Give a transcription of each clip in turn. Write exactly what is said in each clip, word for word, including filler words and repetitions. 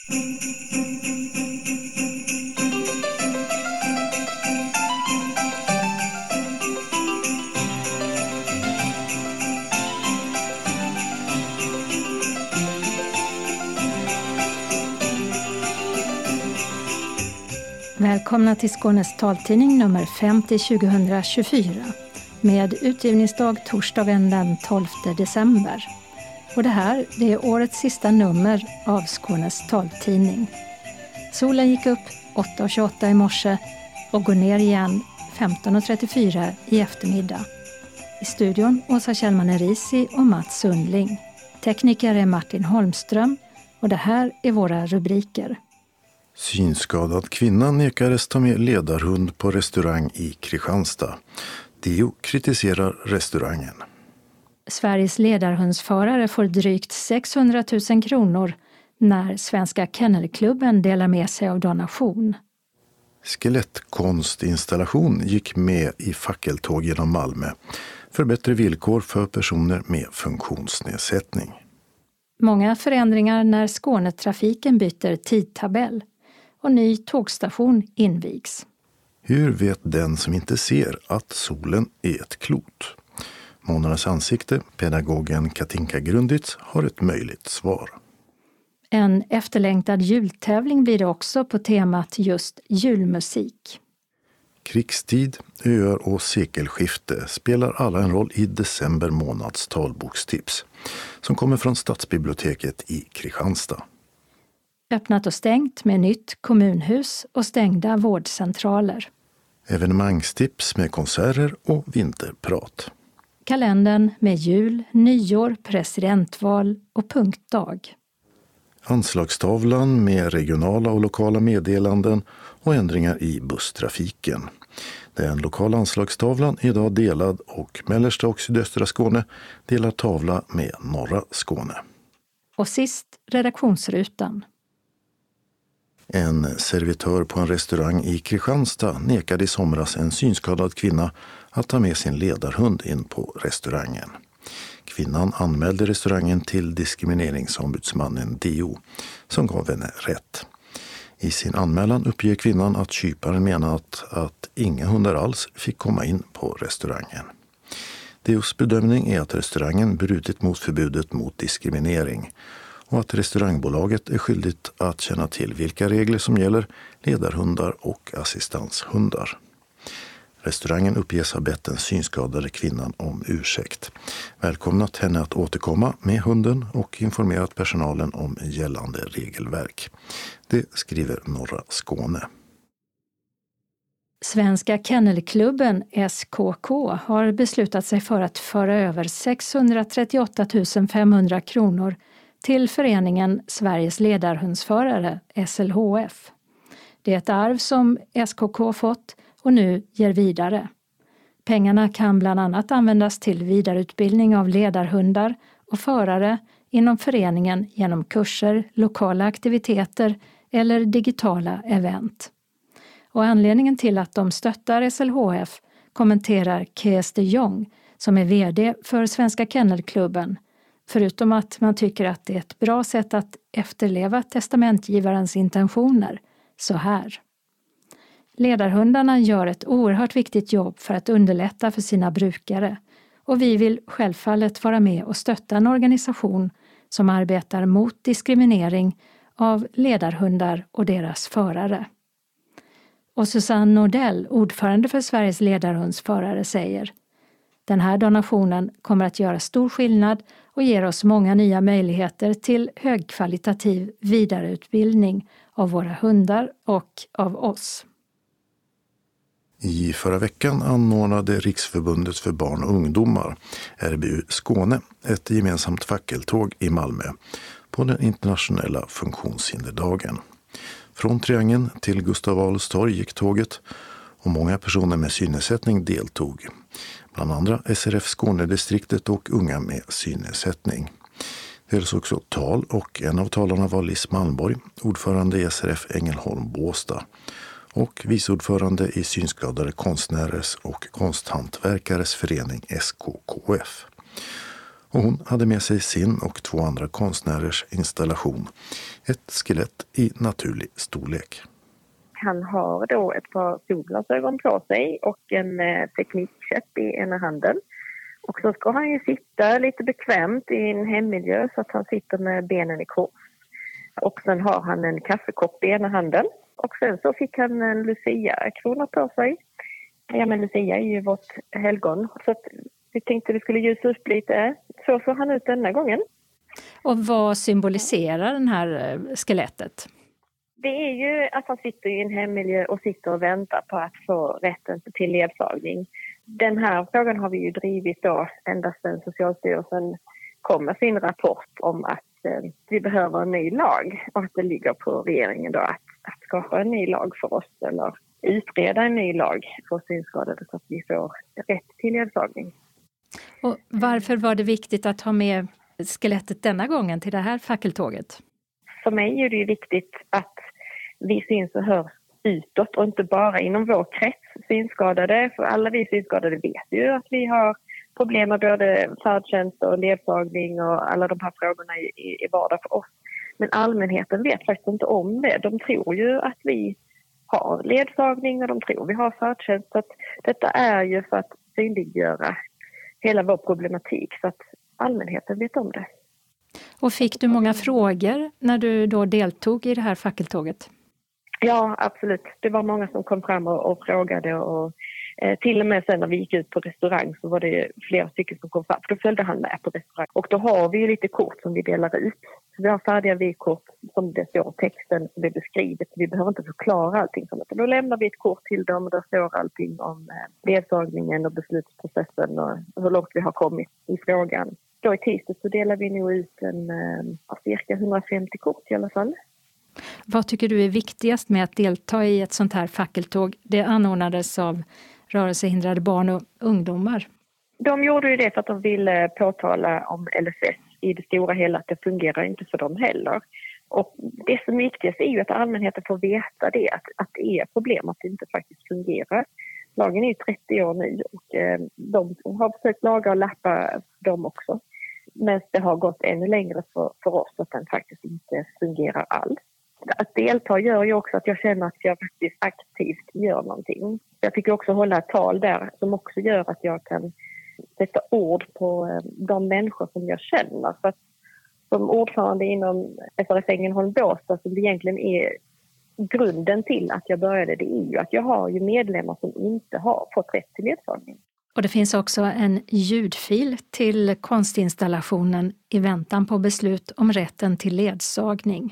Välkomna till Skånes taltidning nummer femtio tjugohundratjugofyra med utgivningsdag torsdagen den tolfte december. Och det här det är årets sista nummer av Skånes taltidning. Solen gick upp åtta och tjugoåtta i morse och går ner igen femton och trettiofyra i eftermiddag. I studion Åsa Kjellman Erisi och Mats Sundling. Tekniker är Martin Holmström och det här är våra rubriker. Synskadad kvinna nekades ta med ledarhund på restaurang i Kristianstad. D O kritiserar restaurangen. Sveriges ledarhundsförare får drygt sexhundratusen kronor när Svenska Kennelklubben delar med sig av donation. Skelettkonstinstallation gick med i fackeltåg genom Malmö för bättre villkor för personer med funktionsnedsättning. Många förändringar när Skånetrafiken byter tidtabell och ny tågstation invigs. Hur vet den som inte ser att solen är ett klot? Månadens ansikte, pedagogen Katinka Grunditz, har ett möjligt svar. En efterlängtad jultävling blir det också på temat just julmusik. Krigstid, öar och sekelskifte spelar alla en roll i december månads talbokstips som kommer från Stadsbiblioteket i Kristianstad. Öppnat och stängt med nytt kommunhus och stängda vårdcentraler. Evenemangstips med konserter och vinterprat. Kalendern med jul, nyår, presidentval och punktdag. Anslagstavlan med regionala och lokala meddelanden och ändringar i busstrafiken. Den lokala anslagstavlan är idag delad och mellersta och sydöstra Skåne delar tavla med norra Skåne. Och sist redaktionsrutan. En servitör på en restaurang i Kristianstad nekade i somras en synskadad kvinna att ta med sin ledarhund in på restaurangen. Kvinnan anmälde restaurangen till diskrimineringsombudsmannen D O som gav henne rätt. I sin anmälan uppger kvinnan att kyparen menat att inga hundar alls fick komma in på restaurangen. D O:s bedömning är att restaurangen brutit mot förbudet mot diskriminering och att restaurangbolaget är skyldigt att känna till vilka regler som gäller ledarhundar och assistanshundar. Restaurangen uppges ha bett den synskadade kvinnan om ursäkt, välkomnat henne att återkomma med hunden och informerat personalen om gällande regelverk. Det skriver norra Skåne. Svenska Kennelklubben S K K har beslutat sig för att föra över sexhundratrettioåtta tusen femhundra kronor till föreningen Sveriges ledarhundsförare S L H F. Det är ett arv som S K K fått och nu ger vidare. Pengarna kan bland annat användas till vidareutbildning av ledarhundar och förare inom föreningen genom kurser, lokala aktiviteter eller digitala event. Och anledningen till att de stöttar S L H F kommenterar Kees de Jong som är vd för Svenska Kennelklubben, förutom att man tycker att det är ett bra sätt att efterleva testamentgivarens intentioner, så här. Ledarhundarna gör ett oerhört viktigt jobb för att underlätta för sina brukare och vi vill självfallet vara med och stötta en organisation som arbetar mot diskriminering av ledarhundar och deras förare. Och Susanne Nordell, ordförande för Sveriges ledarhundsförare, säger: den här donationen kommer att göra stor skillnad och ger oss många nya möjligheter till högkvalitativ vidareutbildning av våra hundar och av oss. I förra veckan anordnade Riksförbundet för barn och ungdomar, R B U Skåne, ett gemensamt fackeltåg i Malmö på den internationella funktionshinderdagen. Från Triangeln till Gustav Adolfs torg gick tåget och många personer med synnedsättning deltog. Bland andra S R F Skånedistriktet och unga med synnedsättning. Det hölls också tal och en av talarna var Liss Malmborg, ordförande i S R F Ängelholm Båstad och viceordförande i Synskadade konstnärers och konsthantverkares förening S K K F. Och hon hade med sig sin och två andra konstnärers installation. Ett skelett i naturlig storlek. Han har då ett par solglasögon på sig och en eh, teknikkäpp i ena handen. Och så ska han ju sitta lite bekvämt i en hemmiljö så att han sitter med benen i kors. Och sen har han en kaffekopp i ena handen. Och sen så fick han en Lucia-krona på sig. Ja, men Lucia är ju vårt helgon. Så att vi tänkte vi skulle ljusa upp lite. Så såg han ut denna gången. Och vad symboliserar den här skelettet? Det är ju att han sitter i en hemmiljö och sitter och väntar på att få rätten till ledsagning. Den här frågan har vi ju drivit då ända sedan Socialstyrelsen kom med sin rapport om att eh, vi behöver en ny lag och att det ligger på regeringen då att, att skapa en ny lag för oss eller utreda en ny lag för synskadade så att vi får rätt till ledsagning. Och varför var det viktigt att ha med skelettet denna gången till det här fackeltåget? För mig är det ju viktigt att vi syns och hörs utåt och inte bara inom vår krets synskadade. För alla vi synskadade vet ju att vi har problem med både färdtjänst och ledsagning och alla de här frågorna i, i vardag för oss. Men allmänheten vet faktiskt inte om det. De tror ju att vi har ledsagning och de tror vi har färdtjänst. Så att detta är ju för att synliggöra hela vår problematik så att allmänheten vet om det. Och fick du många frågor när du då deltog i det här fackeltåget? Ja, absolut. Det var många som kom fram och, och frågade och eh, till och med sen när vi gick ut på restaurang så var det flera stycken som kom fram. För då följde han med på restaurang. Och då har vi ju lite kort som vi delar ut. Så vi har färdiga vykort som det står texten som är beskrivet. Vi behöver inte förklara allting som det. Då lämnar vi ett kort till dem och där står allting om eh, ledsagningen och beslutsprocessen och hur långt vi har kommit i frågan. Då i tisdag så delar vi nog ut en eh, cirka hundrafemtio kort i alla fall. Vad tycker du är viktigast med att delta i ett sånt här fackeltåg? Det anordnades av rörelsehindrade barn och ungdomar. De gjorde ju det för att de ville påtala om L S S i det stora hela att det fungerar inte för dem heller. Och det som är viktigast är ju att allmänheten får veta det, att, att det är problem att det inte faktiskt fungerar. Lagen är ju trettio år nu och eh, de har försökt laga och lappa dem också. Men det har gått ännu längre för, för oss att den faktiskt inte fungerar alls. Att delta gör ju också att jag känner att jag faktiskt aktivt gör någonting. Jag fick också hålla ett tal där som också gör att jag kan sätta ord på de människor som jag känner. För att som ordförande inom S R F Ängelholm Båstad som det egentligen är grunden till att jag började, det är ju att jag har ju medlemmar som inte har fått rätt till ledsagning. Och det finns också en ljudfil till konstinstallationen i väntan på beslut om rätten till ledsagning.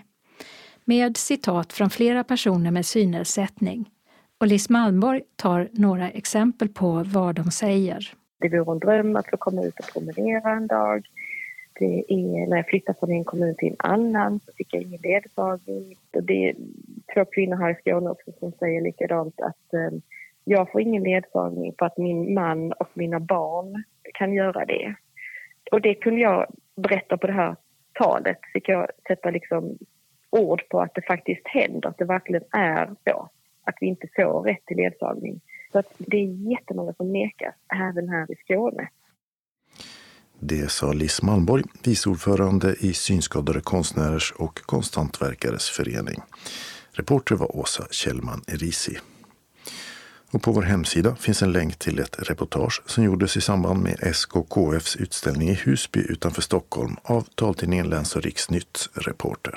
Med citat från flera personer med synnedsättning. Och Lis Malmborg tar några exempel på vad de säger. Det vore en dröm att få komma ut och promenera en dag. Det är när jag flyttade från en kommun till en annan så fick jag ingen ledsagning. Och det är två kvinnor här i Skåne också som säger likadant att eh, jag får ingen ledsagning för att min man och mina barn kan göra det. Och det kunde jag berätta på det här talet. Fick jag sätta liksom ord på att det faktiskt händer, att det verkligen är så. Att vi inte får rätt till ledsagning. Så att det är jättemånga som nekas, även här i Skåne. Det sa Lis Malmborg, viceordförande i Synskadade konstnärers och konsthantverkares förening. Reporter var Åsa Kjellman Erisi. Och på vår hemsida finns en länk till ett reportage som gjordes i samband med S K K F:s utställning i Husby utanför Stockholm av taltidningen Läns- och Riksnytts reporter.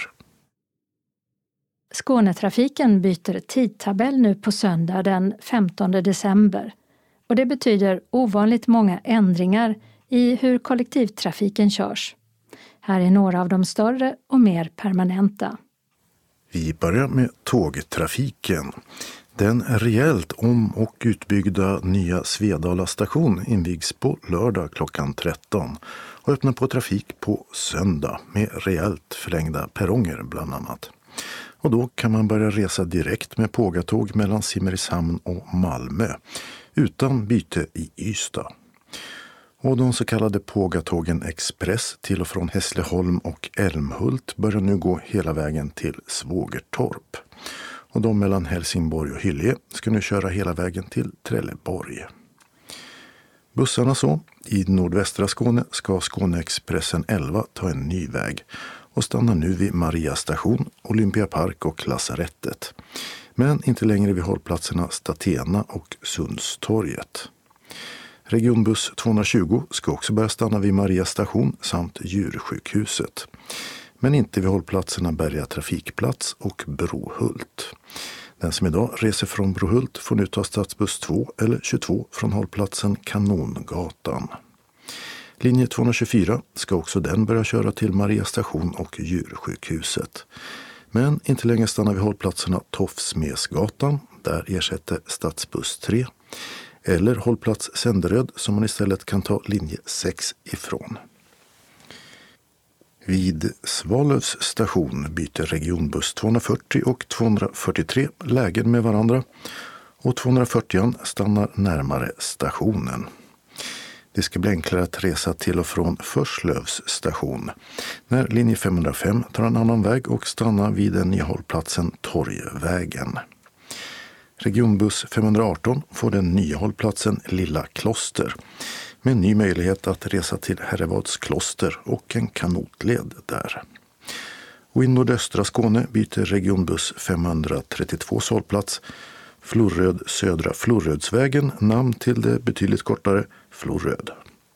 Skånetrafiken byter tidtabell nu på söndag den femtonde december. Och det betyder ovanligt många ändringar i hur kollektivtrafiken körs. Här är några av de större och mer permanenta. Vi börjar med tågtrafiken. Den rejält om- och utbyggda nya Svedala station invigs på lördag klockan tretton och öppnar på trafik på söndag med rejält förlängda perronger bland annat. Och då kan man börja resa direkt med pågatåg mellan Simrishamn och Malmö utan byte i Ystad. Och de så kallade pågatågen Express till och från Hässleholm och Älmhult börjar nu gå hela vägen till Svågertorp. Och de mellan Helsingborg och Hyllie ska nu köra hela vägen till Trelleborg. Bussarna så, I nordvästra Skåne ska Skåneexpressen elva ta en ny väg och stannar nu vid Maria station, Olympiapark och Lasarettet. Men inte längre vid hållplatserna Statena och Sundstorget. Regionbuss tvåhundratjugo ska också börja stanna vid Maria station samt Djursjukhuset. Men inte vid hållplatserna Berga trafikplats och Brohult. Den som idag reser från Brohult får nu ta stadsbuss två eller tjugotvå från hållplatsen Kanongatan. Linje tvåhundratjugofyra ska också den börja köra till Maria station och Djursjukhuset. Men inte längre stanna vid hållplatserna Tofsmesgatan, där ersätter stadsbuss tre. Eller hållplats Sänderöd som man istället kan ta linje sex ifrån. Vid Svalövs station byter regionbuss tvåhundrafyrtio och tvåhundrafyrtiotre lägen med varandra och tvåhundrafyrtio stannar närmare stationen. Det ska bli enklare att resa till och från Förslövs station när linje femhundrafem tar en annan väg och stannar vid den nya hållplatsen Torgvägen. Regionbuss femhundraarton får den nya hållplatsen Lilla Kloster med ny möjlighet att resa till Herrevads kloster och en kanotled där. Och i nordöstra Skåne byter regionbuss femhundratrettiotvå hållplats Floröd södra Florödsvägen namn till det betydligt kortare Floröd.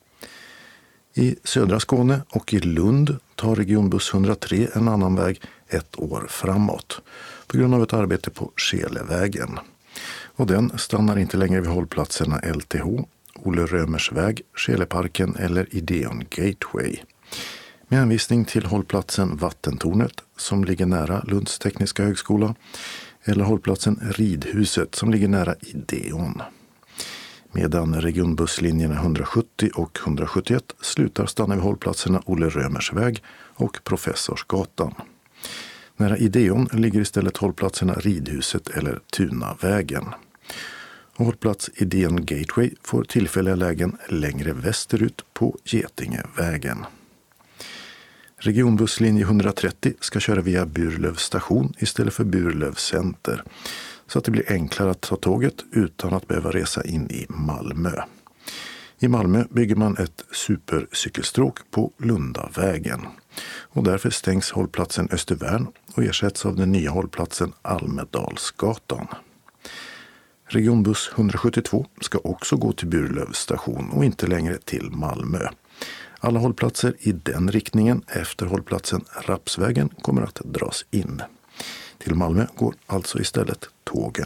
I södra Skåne och i Lund tar regionbuss hundratre en annan väg ett år framåt på grund av ett arbete på Skelevägen. Och den stannar inte längre vid hållplatserna L T H, Olle Römers väg, Skeleparken eller Ideon Gateway. Med hänvisning till hållplatsen Vattentornet som ligger nära Lunds tekniska högskola eller hållplatsen Ridhuset som ligger nära Ideon. Medan regionbusslinjerna hundrasjuttio och hundrasjuttioett slutar stanna vid hållplatserna Olle Römers väg och Professorsgatan. Nära Ideon ligger istället hållplatserna Ridhuset eller Tunavägen. Och hållplats Ideon Gateway får tillfälliga lägen längre västerut på Getingevägen. Regionbusslinje hundratrettio ska köra via Burlöv station istället för Burlöv center så att det blir enklare att ta tåget utan att behöva resa in i Malmö. I Malmö bygger man ett supercykelstråk på Lundavägen och därför stängs hållplatsen Östervärn och ersätts av den nya hållplatsen Almedalsgatan. Regionbuss hundrasjuttiotvå ska också gå till Burlöv station och inte längre till Malmö. Alla hållplatser i den riktningen efter hållplatsen Rapsvägen kommer att dras in. Till Malmö går alltså istället tågen.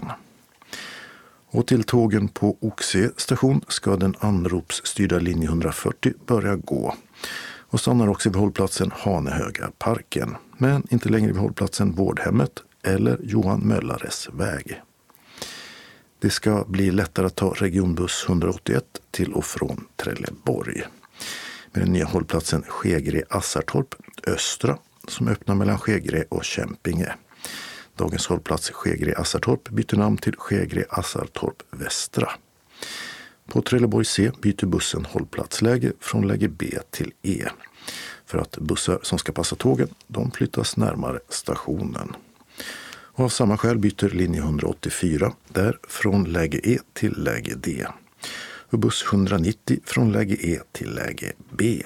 Och till tågen på Oxie station ska den anropsstyrda linje hundrafyrtio börja gå. Och stannar också vid hållplatsen Hanehöga parken, men inte längre vid hållplatsen Vårdhemmet eller Johan Möllares väg. Det ska bli lättare att ta regionbuss hundraåttioett till och från Trelleborg. Med den nya hållplatsen Skegre-Assartorp Östra som öppnar mellan Skegre och Kämpinge. Dagens hållplats Skegre-Assartorp byter namn till Skegre-Assartorp Västra. På Trelleborg C byter bussen hållplatsläge från läge B till E. För att bussar som ska passa tågen, de flyttas närmare stationen. Och av samma skäl byter linje hundraåttiofyra där från läge E till läge D. Och buss hundranittio från läge E till läge B.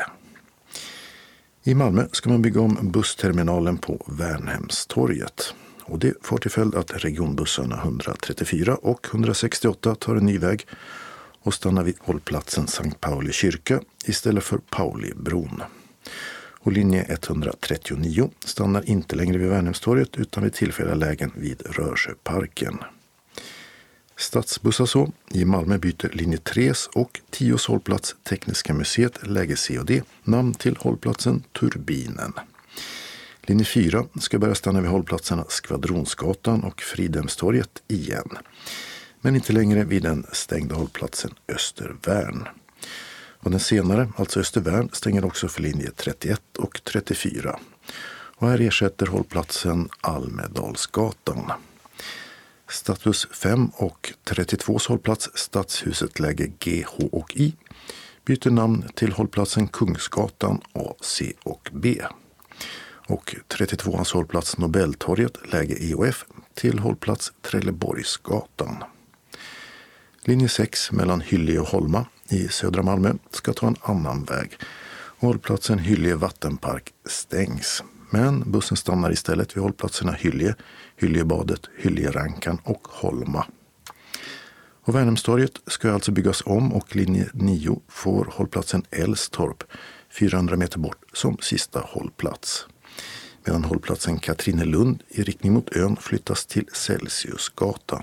I Malmö ska man bygga om bussterminalen på Värnhemstorget. Och det får till följd att regionbussarna hundratrettiofyra och hundrasextioåtta tar en ny väg och stannar vid hållplatsen Sankt Pauli kyrka istället för Paulibron. Och linje etthundratrettionio stannar inte längre vid Värnhemstorget utan vid tillfälliga lägen vid Rörsjöparken. Stadsbussar så. I Malmö byter linje tres och tios hållplats Tekniska museet läge C och D namn till hållplatsen Turbinen. Linje fyra ska börja stanna vid hållplatserna Skvadronsgatan och Fridhemstorget igen. Men inte längre vid den stängda hållplatsen Östervärn. Och den senare, alltså Östervärn, stänger också för linje trettioett och trettiofyra. Och här ersätter hållplatsen Almedalsgatan. Stadsbuss fem och trettiotvå hållplats Stadshuset läge G, H och I byter namn till hållplatsen Kungsgatan A, C och B. Och trettiotvåans hållplats Nobeltorget läge E och F till hållplats Trelleborgsgatan. Linje sex mellan Hyllie och Holma i södra Malmö ska ta en annan väg. Hållplatsen Hyllie vattenpark stängs. Men bussen stannar istället vid hållplatserna Hyllie, Hyljebadet, Hyljerankan och Holma. Och Värnhemstorget ska alltså byggas om och linje nio får hållplatsen Älvstorp fyrahundra meter bort som sista hållplats. Medan hållplatsen Katrinelund i riktning mot ön flyttas till Celsiusgatan.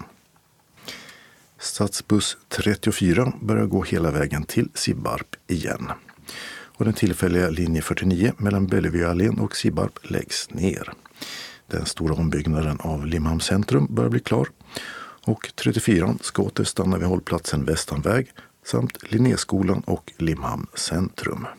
Stadsbuss trettiofyra börjar gå hela vägen till Sibbarp igen. Och den tillfälliga linje fyrtionio mellan Bellevueallén och Sibbarp läggs ner. Den stora ombyggnaden av Limhamn centrum börjar bli klar. Och trettiofyra ska återstanna vid hållplatsen Västanväg samt Linnéskolan och Limhamn centrum.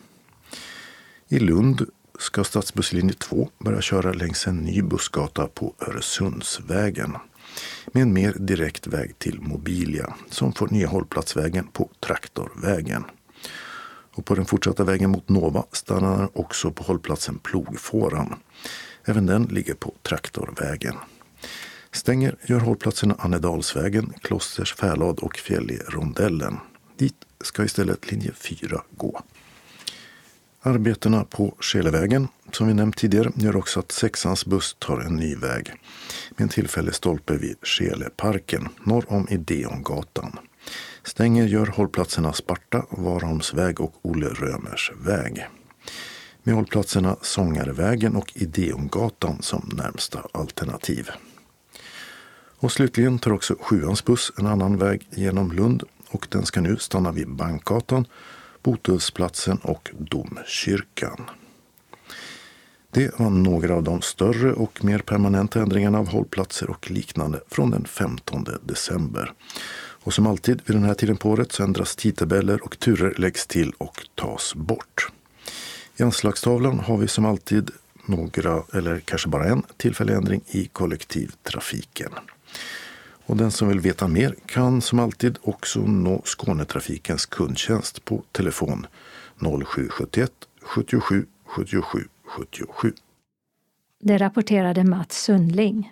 I Lund ska stadsbusslinje två börja köra längs en ny bussgata på Öresundsvägen med en mer direkt väg till Mobilia som får nya hållplatsvägen på Traktorvägen. Och på den fortsatta vägen mot Nova stannar också på hållplatsen Plogfåran. Även den ligger på Traktorvägen. Stänger gör hållplatserna Annedalsvägen, Klosters Färlad och Fjällerondellen. Dit ska istället linje fyra gå. Arbetena på Skelevägen, som vi nämnt tidigare, gör också att sexans buss tar en ny väg med en tillfällig stolpe vid Skeleparken norr om Ideongatan. Stänger gör hållplatserna Sparta, Varholmsväg och Olle Römers väg. Med hållplatserna Sångarevägen och Ideongatan som närmsta alternativ. Och slutligen tar också sjuans buss en annan väg genom Lund och den ska nu stanna vid Bankgatan, Botulsplatsen och Domkyrkan. Det var några av de större och mer permanenta ändringarna av hållplatser och liknande från den femtonde december. Och som alltid vid den här tiden på året så ändras tidtabeller och turer läggs till och tas bort. I anslagstavlan har vi som alltid några, eller kanske bara en, tillfällig ändring i kollektivtrafiken. Och den som vill veta mer kan som alltid också nå Skånetrafikens kundtjänst på telefon noll sju sju ett sjuttiosju sjuttiosju sjuttiosju. Det rapporterade Mats Sundling.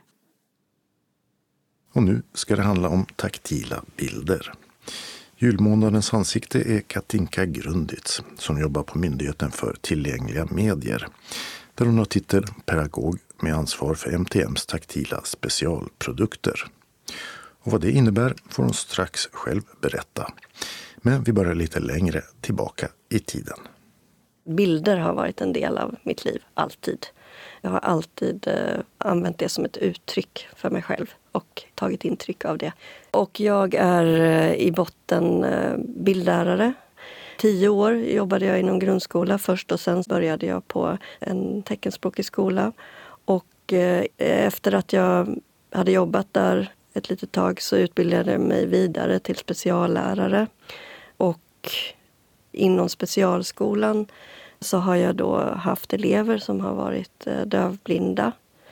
Och nu ska det handla om taktila bilder. Julmånadens ansikte är Katinka Grunditz som jobbar på Myndigheten för tillgängliga medier. Där hon har titel pedagog med ansvar för M T M:s taktila specialprodukter. Och vad det innebär får hon strax själv berätta. Men vi börjar lite längre tillbaka i tiden. Bilder har varit en del av mitt liv, alltid. Jag har alltid eh, använt det som ett uttryck för mig själv och tagit intryck av det. Och jag är eh, i botten eh, bildlärare. Tio år jobbade jag inom grundskola först och sen började jag på en teckenspråkig skola. Och eh, efter att jag hade jobbat där ett litet tag så utbildade jag mig vidare till speciallärare. Och inom specialskolan så har jag då haft elever som har varit dövblinda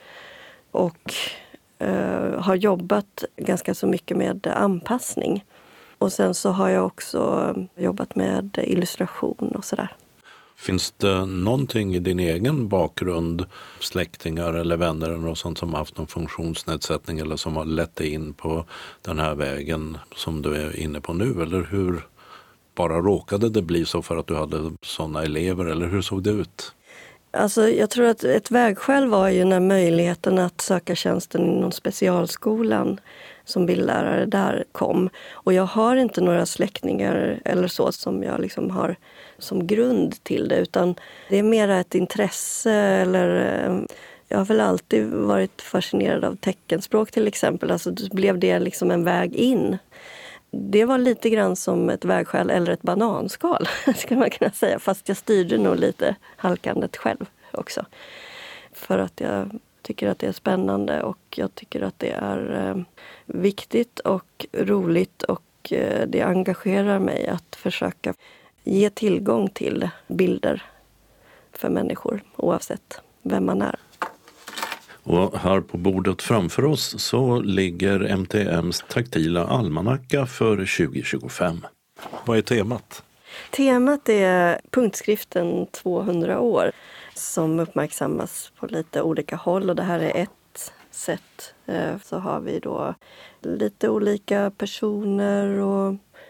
och eh, har jobbat ganska så mycket med anpassning. Och sen så har jag också jobbat med illustration och sådär. Finns det någonting i din egen bakgrund, släktingar eller vänner eller något sånt som har haft någon funktionsnedsättning eller som har lett dig in på den här vägen som du är inne på nu? Eller hur bara råkade det bli så för att du hade sådana elever eller hur såg det ut? Alltså jag tror att ett vägskäl var ju när möjligheten att söka tjänsten inom specialskolan som bildlärare där kom. Och jag har inte några släktingar eller så som jag liksom har som grund till det, utan det är mer ett intresse eller jag har väl alltid varit fascinerad av teckenspråk till exempel. Alltså då blev det liksom en väg in. Det var lite grann som ett vägskäl eller ett bananskal, ska man kunna säga. Fast jag styrde nog lite halkandet själv också. För att jag tycker att det är spännande och jag tycker att det är eh, viktigt och roligt och eh, det engagerar mig att försöka ge tillgång till bilder för människor oavsett vem man är. Och här på bordet framför oss så ligger M T M:s taktila almanacka för tjugo tjugofem. Vad är temat? Temat är punktskriften tvåhundra år som uppmärksammas på lite olika håll och det här är ett sätt. Så har vi då lite olika personer och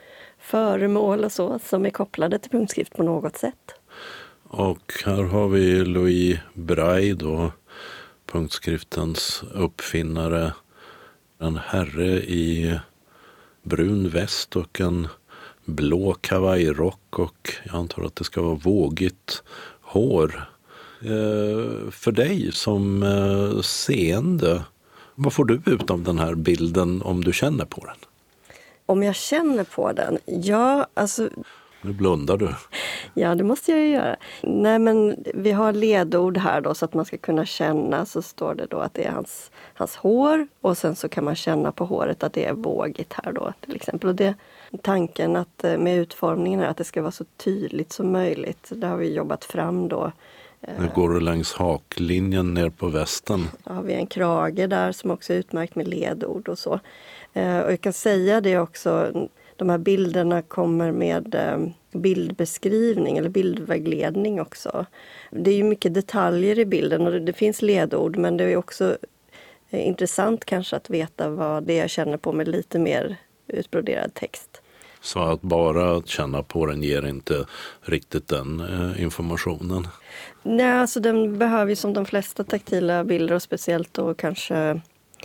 föremål och så som är kopplade till punktskrift på något sätt. Och här har vi Louis Braille då, punktskriftens uppfinnare. En herre i brun väst och en blå kavajrock och jag antar att det ska vara vågigt hår. Eh, för dig som eh, seende, vad får du ut av den här bilden om du känner på den? Om jag känner på den? Ja, alltså... Nu blundar du. Ja, det måste jag ju göra. Nej, men vi har ledord här då så att man ska kunna känna. Så står det då att det är hans, hans hår och sen så kan man känna på håret att det är vågigt här då till exempel. Och det, tanken att med utformningen är att det ska vara så tydligt som möjligt. Det har vi jobbat fram då. Nu går du längs haklinjen ner på västen. Då har vi en krage där som också är utmärkt med ledord och så. Och jag kan säga det också, de här bilderna kommer med bildbeskrivning eller bildvägledning också. Det är ju mycket detaljer i bilden och det finns ledord, men det är också intressant kanske att veta vad det är jag känner på med lite mer utbroderad text. Så att bara känna på den ger inte riktigt den eh, informationen? Nej, alltså den behöver ju som de flesta taktila bilder och speciellt då kanske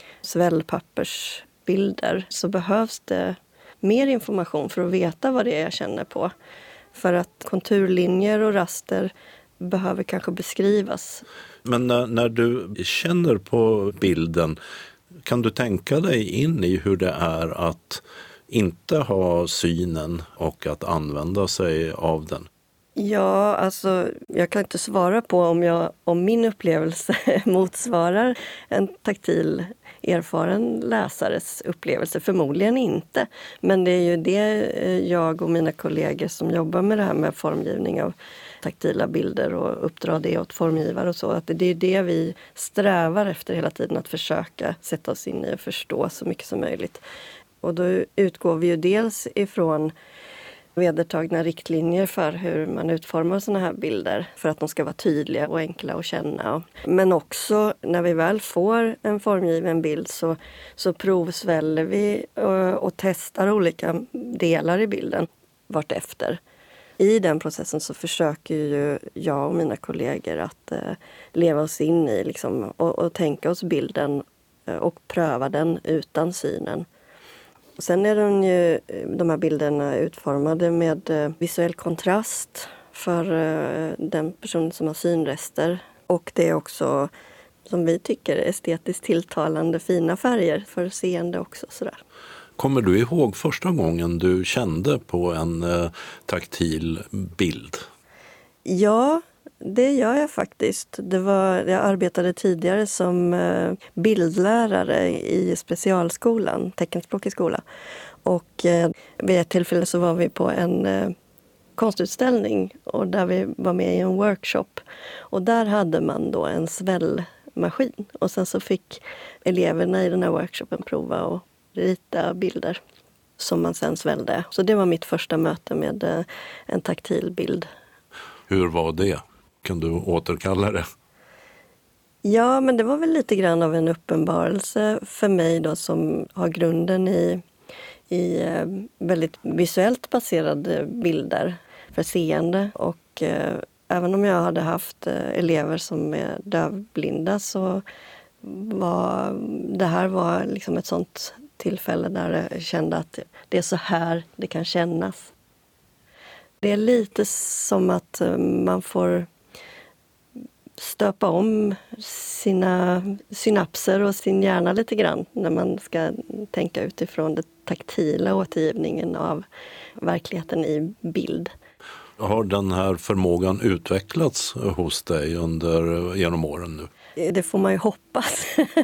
svällpappersbilder så behövs det mer information för att veta vad det är jag känner på. För att konturlinjer och raster behöver kanske beskrivas. Men när, när du känner på bilden, kan du tänka dig in i hur det är att inte ha synen och att använda sig av den? Ja, alltså jag kan inte svara på om, jag, om min upplevelse motsvarar en taktil erfaren läsares upplevelse. Förmodligen inte. Men det är ju det jag och mina kollegor som jobbar med det här med formgivning av taktila bilder och uppdra det åt formgivare och så. Att det är det vi strävar efter hela tiden, att försöka sätta oss in i och förstå så mycket som möjligt. Och då utgår vi ju dels ifrån vedertagna riktlinjer för hur man utformar såna här bilder för att de ska vara tydliga och enkla att känna. Men också när vi väl får en formgiven bild så, så provsväller vi och, och testar olika delar i bilden vartefter. I den processen så försöker ju jag och mina kollegor att eh, leva oss in i liksom, och, och tänka oss bilden eh, och pröva den utan synen. Sen är de, ju, de här bilderna utformade med visuell kontrast för den person som har synrester. Och det är också, som vi tycker, estetiskt tilltalande fina färger för seende också. Sådär. Kommer du ihåg första gången du kände på en eh, taktil bild? Ja, det gör jag faktiskt. Det var, jag arbetade tidigare som eh, bildlärare i specialskolan, teckenspråkig skola. Och eh, vid ett tillfälle så var vi på en eh, konstutställning och där vi var med i en workshop. Och där hade man då en svällmaskin. Och sen så fick eleverna i den här workshopen prova och rita bilder som man sen svällde. Så det var mitt första möte med eh, en taktil bild. Hur var det? Kan du återkalla det? Ja, men det var väl lite grann av en uppenbarelse för mig då som har grunden i, i väldigt visuellt baserade bilder för seende. Och eh, även om jag hade haft eh, elever som är dövblinda så var det här var liksom ett sånt tillfälle där jag kände att det är så här det kan kännas. Det är lite som att man får stöpa om sina synapser och sin hjärna lite grann när man ska tänka utifrån den taktila återgivningen av verkligheten i bild. Har den här förmågan utvecklats hos dig under, genom åren nu? Det får man ju hoppas.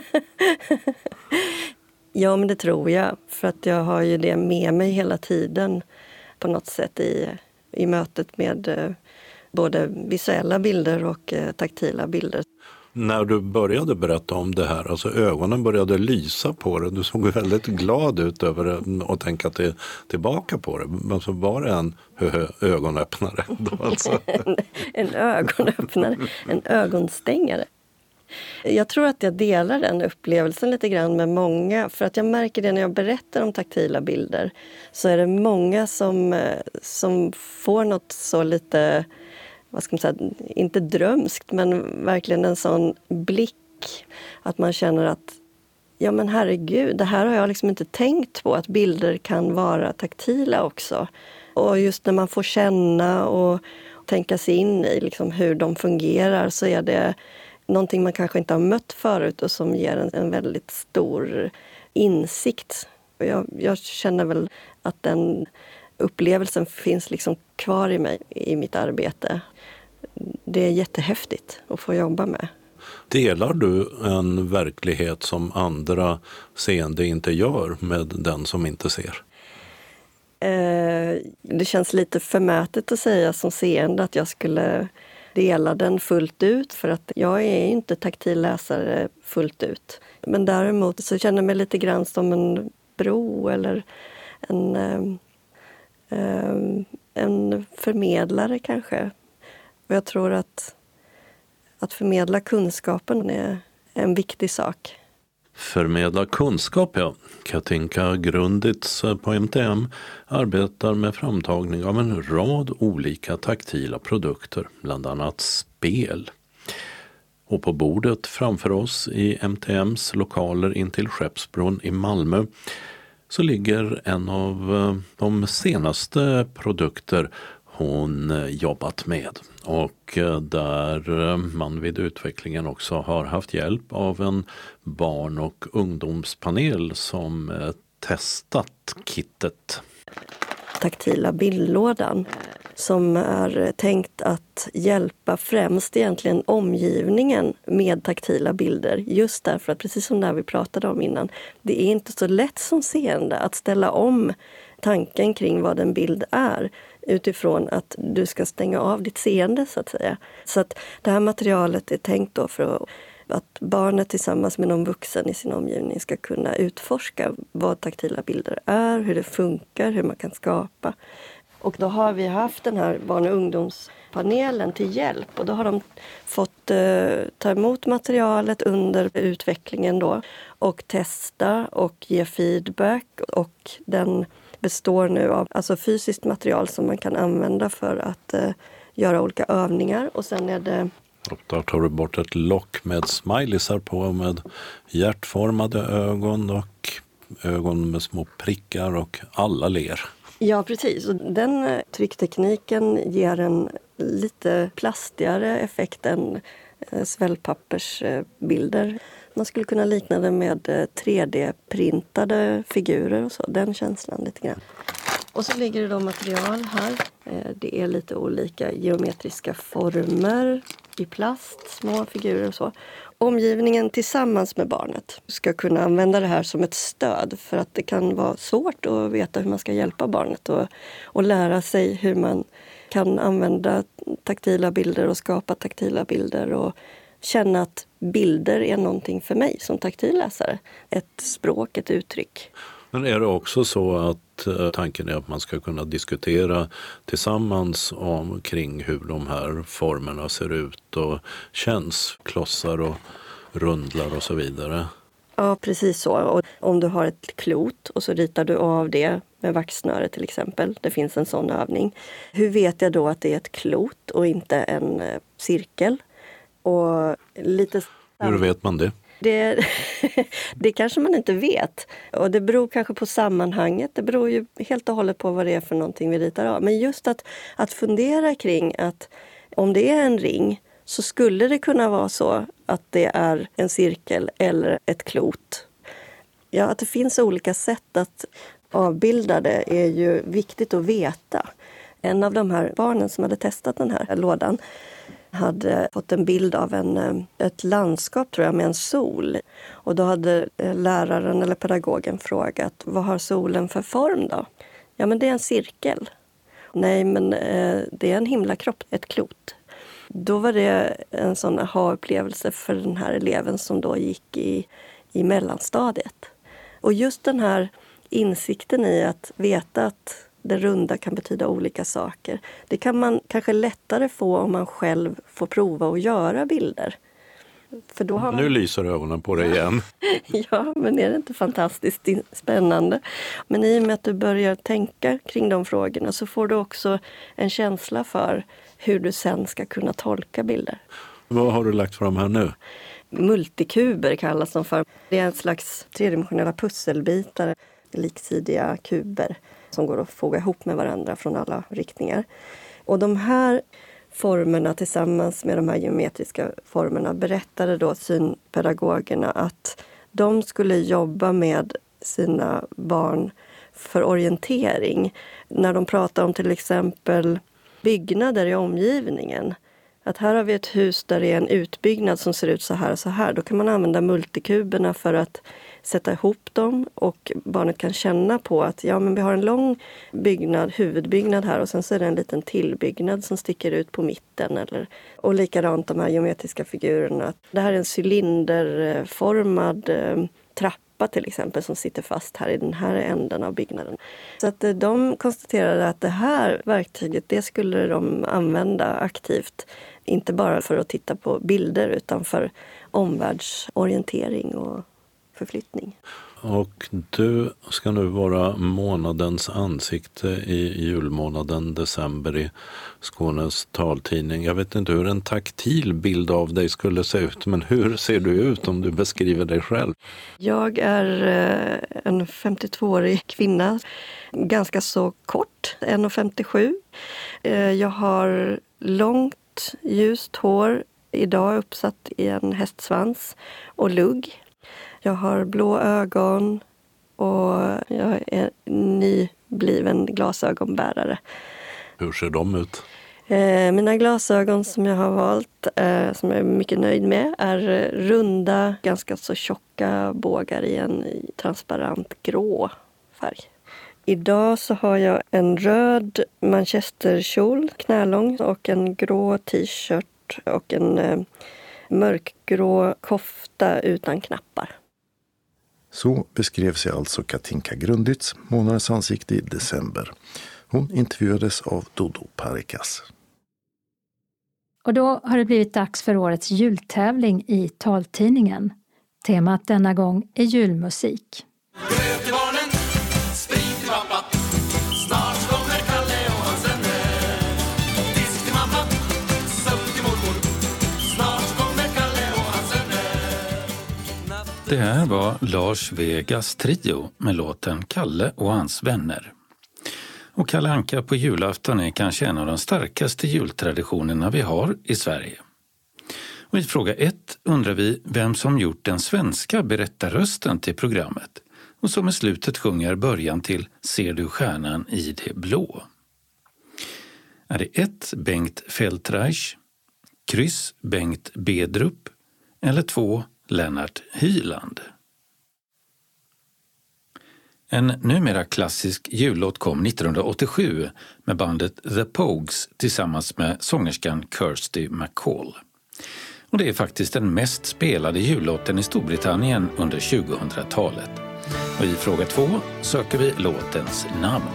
Ja, men det tror jag. För att jag har ju det med mig hela tiden på något sätt i, i mötet med både visuella bilder och taktila bilder. När du började berätta om det här, alltså ögonen började lysa på det. Du såg väldigt glad ut över det och tänkte att det tillbaka på det. Alltså var det en ögonöppnare då alltså? en, en ögonöppnare, en ögonstängare. Jag tror att jag delar den upplevelsen lite grann med många. För att jag märker det när jag berättar om taktila bilder. Så är det många som, som får något så lite, vad ska man säga, inte drömskt, men verkligen en sån blick. Att man känner att, ja men herregud, det här har jag liksom inte tänkt på. Att bilder kan vara taktila också. Och just när man får känna och tänka sig in i liksom hur de fungerar, så är det någonting man kanske inte har mött förut och som ger en, en väldigt stor insikt. Jag, jag känner väl att den upplevelsen finns liksom kvar i mig, i mitt arbete. Det är jättehäftigt att få jobba med. Delar du en verklighet som andra seende inte gör med den som inte ser? Eh, det känns lite förmätet att säga som seende att jag skulle dela den fullt ut, för att jag är inte taktil läsare fullt ut. Men däremot så känner jag mig lite grann som en bro eller en, eh, en förmedlare kanske. Och jag tror att, att förmedla kunskapen är en viktig sak. Förmedla kunskap, ja. Katinka Grunditz på M T M arbetar med framtagning av en rad olika taktila produkter, bland annat spel. Och på bordet framför oss i M T M:s lokaler intill Skeppsbron i Malmö så ligger en av de senaste produkter hon jobbat med, och där man vid utvecklingen också har haft hjälp av en barn- och ungdomspanel som testat kittet. Taktila bildlådan som är tänkt att hjälpa främst egentligen omgivningen med taktila bilder. Just därför att, precis som där vi pratade om innan, det är inte så lätt som seende att ställa om tanken kring vad en bild är utifrån att du ska stänga av ditt seende, så att säga. Så att det här materialet är tänkt då för att barnet tillsammans med någon vuxen i sin omgivning ska kunna utforska vad taktila bilder är, hur det funkar, hur man kan skapa. Och då har vi haft den här barn- och ungdomspanelen till hjälp, och då har de fått eh, ta emot materialet under utvecklingen då och testa och ge feedback, och den består nu av alltså fysiskt material som man kan använda för att eh, göra olika övningar, och sen är det... Och där tar du bort ett lock med smileysar på med hjärtformade ögon och ögon med små prickar, och alla ler. Ja, precis. Och den trycktekniken ger en lite plastigare effekt än svällpappersbilder. Man skulle kunna likna det med tre D-printade figurer och så. Den känslan lite grann. Och så ligger det då material här. Det är lite olika geometriska former i plast, små figurer och så. Omgivningen tillsammans med barnet ska kunna använda det här som ett stöd, för att det kan vara svårt att veta hur man ska hjälpa barnet och, och lära sig hur man kan använda taktila bilder och skapa taktila bilder och känna att bilder är någonting för mig som taktilläsare. Ett språk, ett uttryck. Men är det också så att eh, tanken är att man ska kunna diskutera tillsammans om, kring hur de här formerna ser ut och känns, klossar och rundlar och så vidare? Ja, precis så. Och om du har ett klot och så ritar du av det med vaxsnöre till exempel. Det finns en sån övning. Hur vet jag då att det är ett klot och inte en eh, cirkel? Och lite... Hur vet man det? Det, det kanske man inte vet. Och det beror kanske på sammanhanget. Det beror ju helt och hållet på vad det är för någonting vi ritar av. Men just att, att fundera kring att om det är en ring så skulle det kunna vara så att det är en cirkel eller ett klot. Ja, att det finns olika sätt att avbilda det är ju viktigt att veta. En av de här barnen som hade testat den här lådan hade fått en bild av en, ett landskap tror jag med en sol. Och då hade läraren eller pedagogen frågat, vad har solen för form då? Ja, men det är en cirkel. Nej, men eh, det är en himlakropp, ett klot. Då var det en sån aha-upplevelse för den här eleven som då gick i, i mellanstadiet. Och just den här insikten i att veta att det runda kan betyda olika saker. Det kan man kanske lättare få om man själv får prova att göra bilder. För då har man... Nu lyser ögonen på dig igen. Ja, men är det inte fantastiskt spännande? Men i och med att du börjar tänka kring de frågorna så får du också en känsla för hur du sen ska kunna tolka bilder. Vad har du lagt fram här nu? Multikuber kallas de för. Det är en slags tredimensionella pusselbitar, liksidiga kuber som går att foga ihop med varandra från alla riktningar. Och de här formerna tillsammans med de här geometriska formerna berättade då synpedagogerna att de skulle jobba med sina barn för orientering. När de pratar om till exempel byggnader i omgivningen. Att här har vi ett hus där det är en utbyggnad som ser ut så här och så här. Då kan man använda multikuberna för att sätta ihop dem och barnet kan känna på att ja, men vi har en lång byggnad, huvudbyggnad här och sen så är det en liten tillbyggnad som sticker ut på mitten. Eller, och likadant de här geometriska figurerna. Det här är en cylinderformad eh, trappa till exempel som sitter fast här i den här änden av byggnaden. Så att de konstaterade att det här verktyget, det skulle de använda aktivt. Inte bara för att titta på bilder utan för omvärldsorientering och förflyttning. Och du ska nu vara månadens ansikte i julmånaden december i Skånes taltidning. Jag vet inte hur en taktil bild av dig skulle se ut, men hur ser du ut om du beskriver dig själv? Jag är en femtiotvåårig kvinna, ganska så kort, en komma femtiosju. Jag har långt ljust hår, idag uppsatt i en hästsvans och lugg. Jag har blå ögon och jag är nybliven glasögonbärare. Hur ser de ut? Eh, mina glasögon som jag har valt, eh, som jag är mycket nöjd med, är runda, ganska så tjocka bågar i en transparent grå färg. Idag så har jag en röd manchesterkjol, knälång, och en grå t-shirt och en eh, mörkgrå kofta utan knappar. Så beskrev sig alltså Katinka Grunditz, månadens ansikte i december. Hon intervjuades av Dodo Parikas. Och då har det blivit dags för årets jultävling i taltidningen. Temat denna gång är julmusik. Gröt till barnen, sprit till pappa. Snart kommer Kalle och hans vänner. Disk till mamma, sömn till mormor. Snart kommer Kalle och hans vänner. Det här var Lars Vegas trio med låten Kalle och hans vänner. Och Kalle Anka på julafton är kanske en av de starkaste jultraditionerna vi har i Sverige. Och i fråga ett undrar vi vem som gjort den svenska berättarrösten till programmet och som i slutet sjunger början till Ser du stjärnan i det blå. Är det ett Bengt Feldreich, kryss Bengt Bedrup eller två Lennart Hyland? En numera klassisk jullåt kom nittonhundraåttiosju med bandet The Pogues tillsammans med sångerskan Kirsty MacColl. Och det är faktiskt den mest spelade jullåten i Storbritannien under tjugohundratalet. Och i fråga två söker vi låtens namn.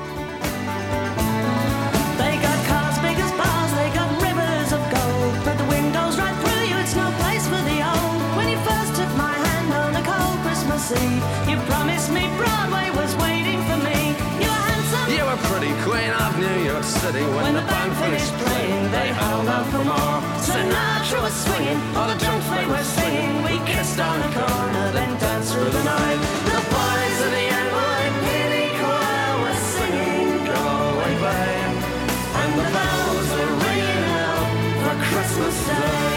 You promised me Broadway was waiting for me. You were handsome. You were pretty queen of New York City. When, When the the band band finished finished playing, playing, they held out for more. Sinatra was swinging, all the drums they were singing. We kissed on the corner, then danced through the night. The boys of the N Y P D choir were singing Go Away Babe, and the bells were ringing out for Christmas Day.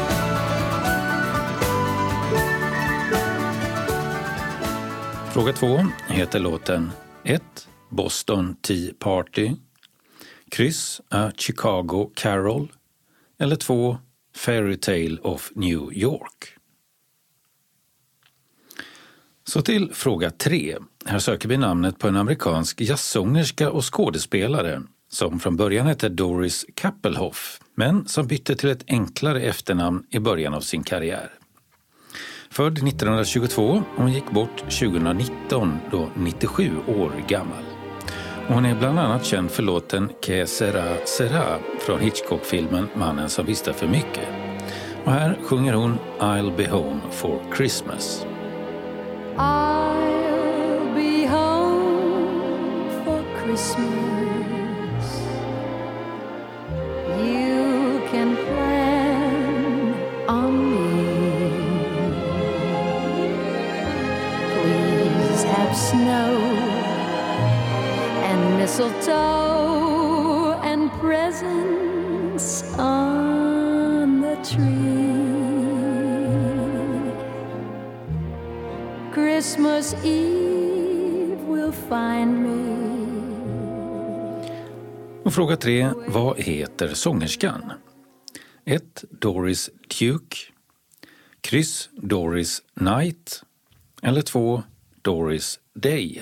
Fråga två heter låten ett Boston Tea Party, kryss A Chicago Carol eller två Fairy Tale of New York. Så till fråga tre. Här söker vi namnet på en amerikansk jazzsångerska och skådespelare som från början hette Doris Kappelhoff men som bytte till ett enklare efternamn i början av sin karriär. Född nittonhundratjugotvå, hon gick bort tjugonitton, då nittiosju år gammal. Hon är bland annat känd för låten Que sera sera från Hitchcock-filmen Mannen som visste för mycket. Och här sjunger hon I'll be home for Christmas. I'll be home for Christmas. You can plan on me. Please have snow and mistletoe and presents on the tree. Christmas Eve will find me. Och fråga tre, vad heter sångerskan? ett. Doris Duke. Kryss Doris Knight. Eller två. Doris Day.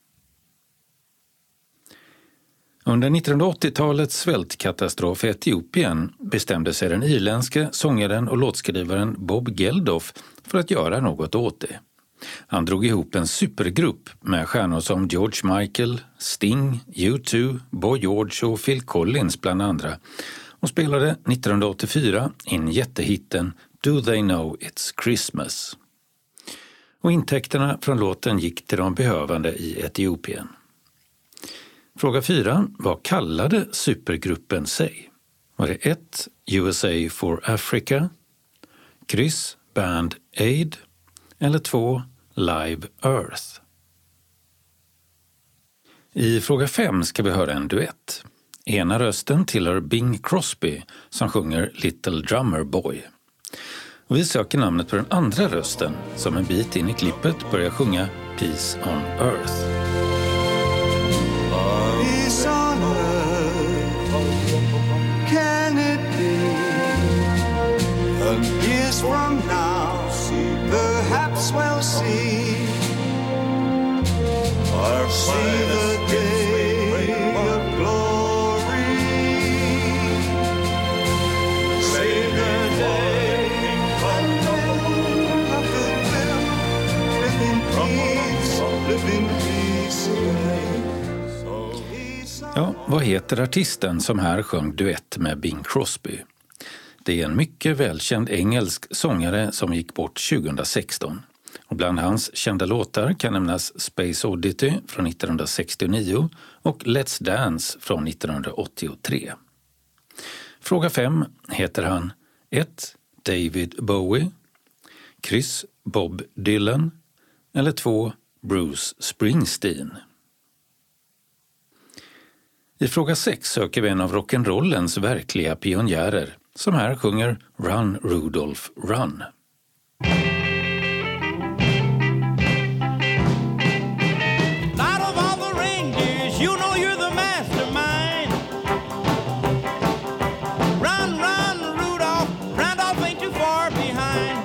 Under nittonhundraåttiotalets svältkatastrof i Etiopien bestämde sig den irländske sångaren och låtskrivaren Bob Geldof för att göra något åt det. Han drog ihop en supergrupp med stjärnor som George Michael, Sting, U två, Boy George och Phil Collins bland andra och spelade nittonhundraåttiofyra in jättehitten Do They Know It's Christmas. Och intäkterna från låten gick till de behövande i Etiopien. Fråga fyra. Vad kallade supergruppen sig? Var det ett. U S A for Africa, kryss Band Aid eller två. Live Earth? I fråga fem ska vi höra en duett. Ena rösten tillhör Bing Crosby som sjunger Little Drummer Boy. Och vi söker namnet på den andra rösten som en bit in i klippet börjar sjunga Peace on Earth. Peace on earth, can it be? And years from now, perhaps we'll see, or see the day of glory. Say the day of goodwill, live in peace, live in peace. Ja, vad heter artisten som här sjöng duett med Bing Crosby? Det är en mycket välkänd engelsk sångare som gick bort tjugohundrasexton. Och bland hans kända låtar kan nämnas Space Oddity från nittonhundrasextionio och Let's Dance från nittonhundraåttiotre. Fråga fem. Heter han ett. David Bowie, kryss Bob Dylan eller två. Bruce Springsteen? I fråga sex söker vi en av rock'n'rollens verkliga pionjärer som här sjunger Run Rudolph Run. Out of all the reindeers, you know you're the mastermind. Run, run, Rudolph, Randolph ain't too far behind.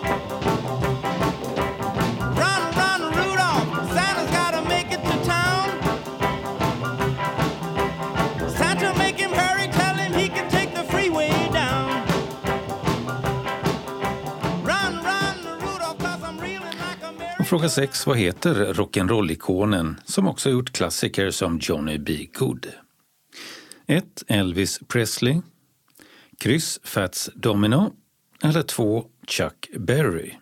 Run, run, Rudolph, Santa's gotta make it to town. Santa, make him hurry, tell him he can take the freeway down. Run, run, Rudolph, 'cause I'm reeling like a Mary. Och fråga sex. Vad heter rock'n'roll-ikonen som också gjort klassiker som Johnny B. Good? ett. Elvis Presley, kryss Fats Domino eller två. Chuck Berry?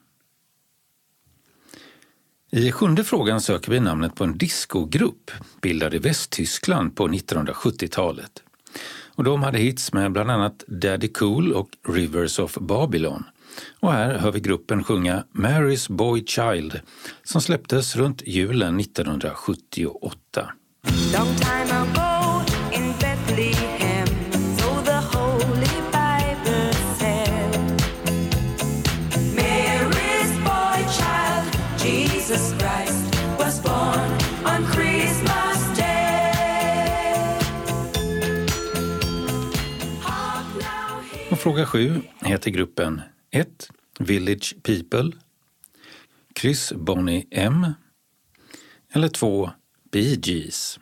I sjunde frågan söker vi namnet på en discogrupp bildad i Västtyskland på nittonhundrasjuttiotalet. Och de hade hits med bland annat Daddy Cool och Rivers of Babylon. Och här hör vi gruppen sjunga Mary's Boy Child som släpptes runt julen nittonhundrasjuttioåtta. Long time ago in Bethlehem, so the Holy Bible said, Mary's boy child, Jesus Christ, was born on Christmas Day. Hark now, hear. Och fråga sju heter gruppen ett. Village People, kryss Boney M eller två. Bee Gees?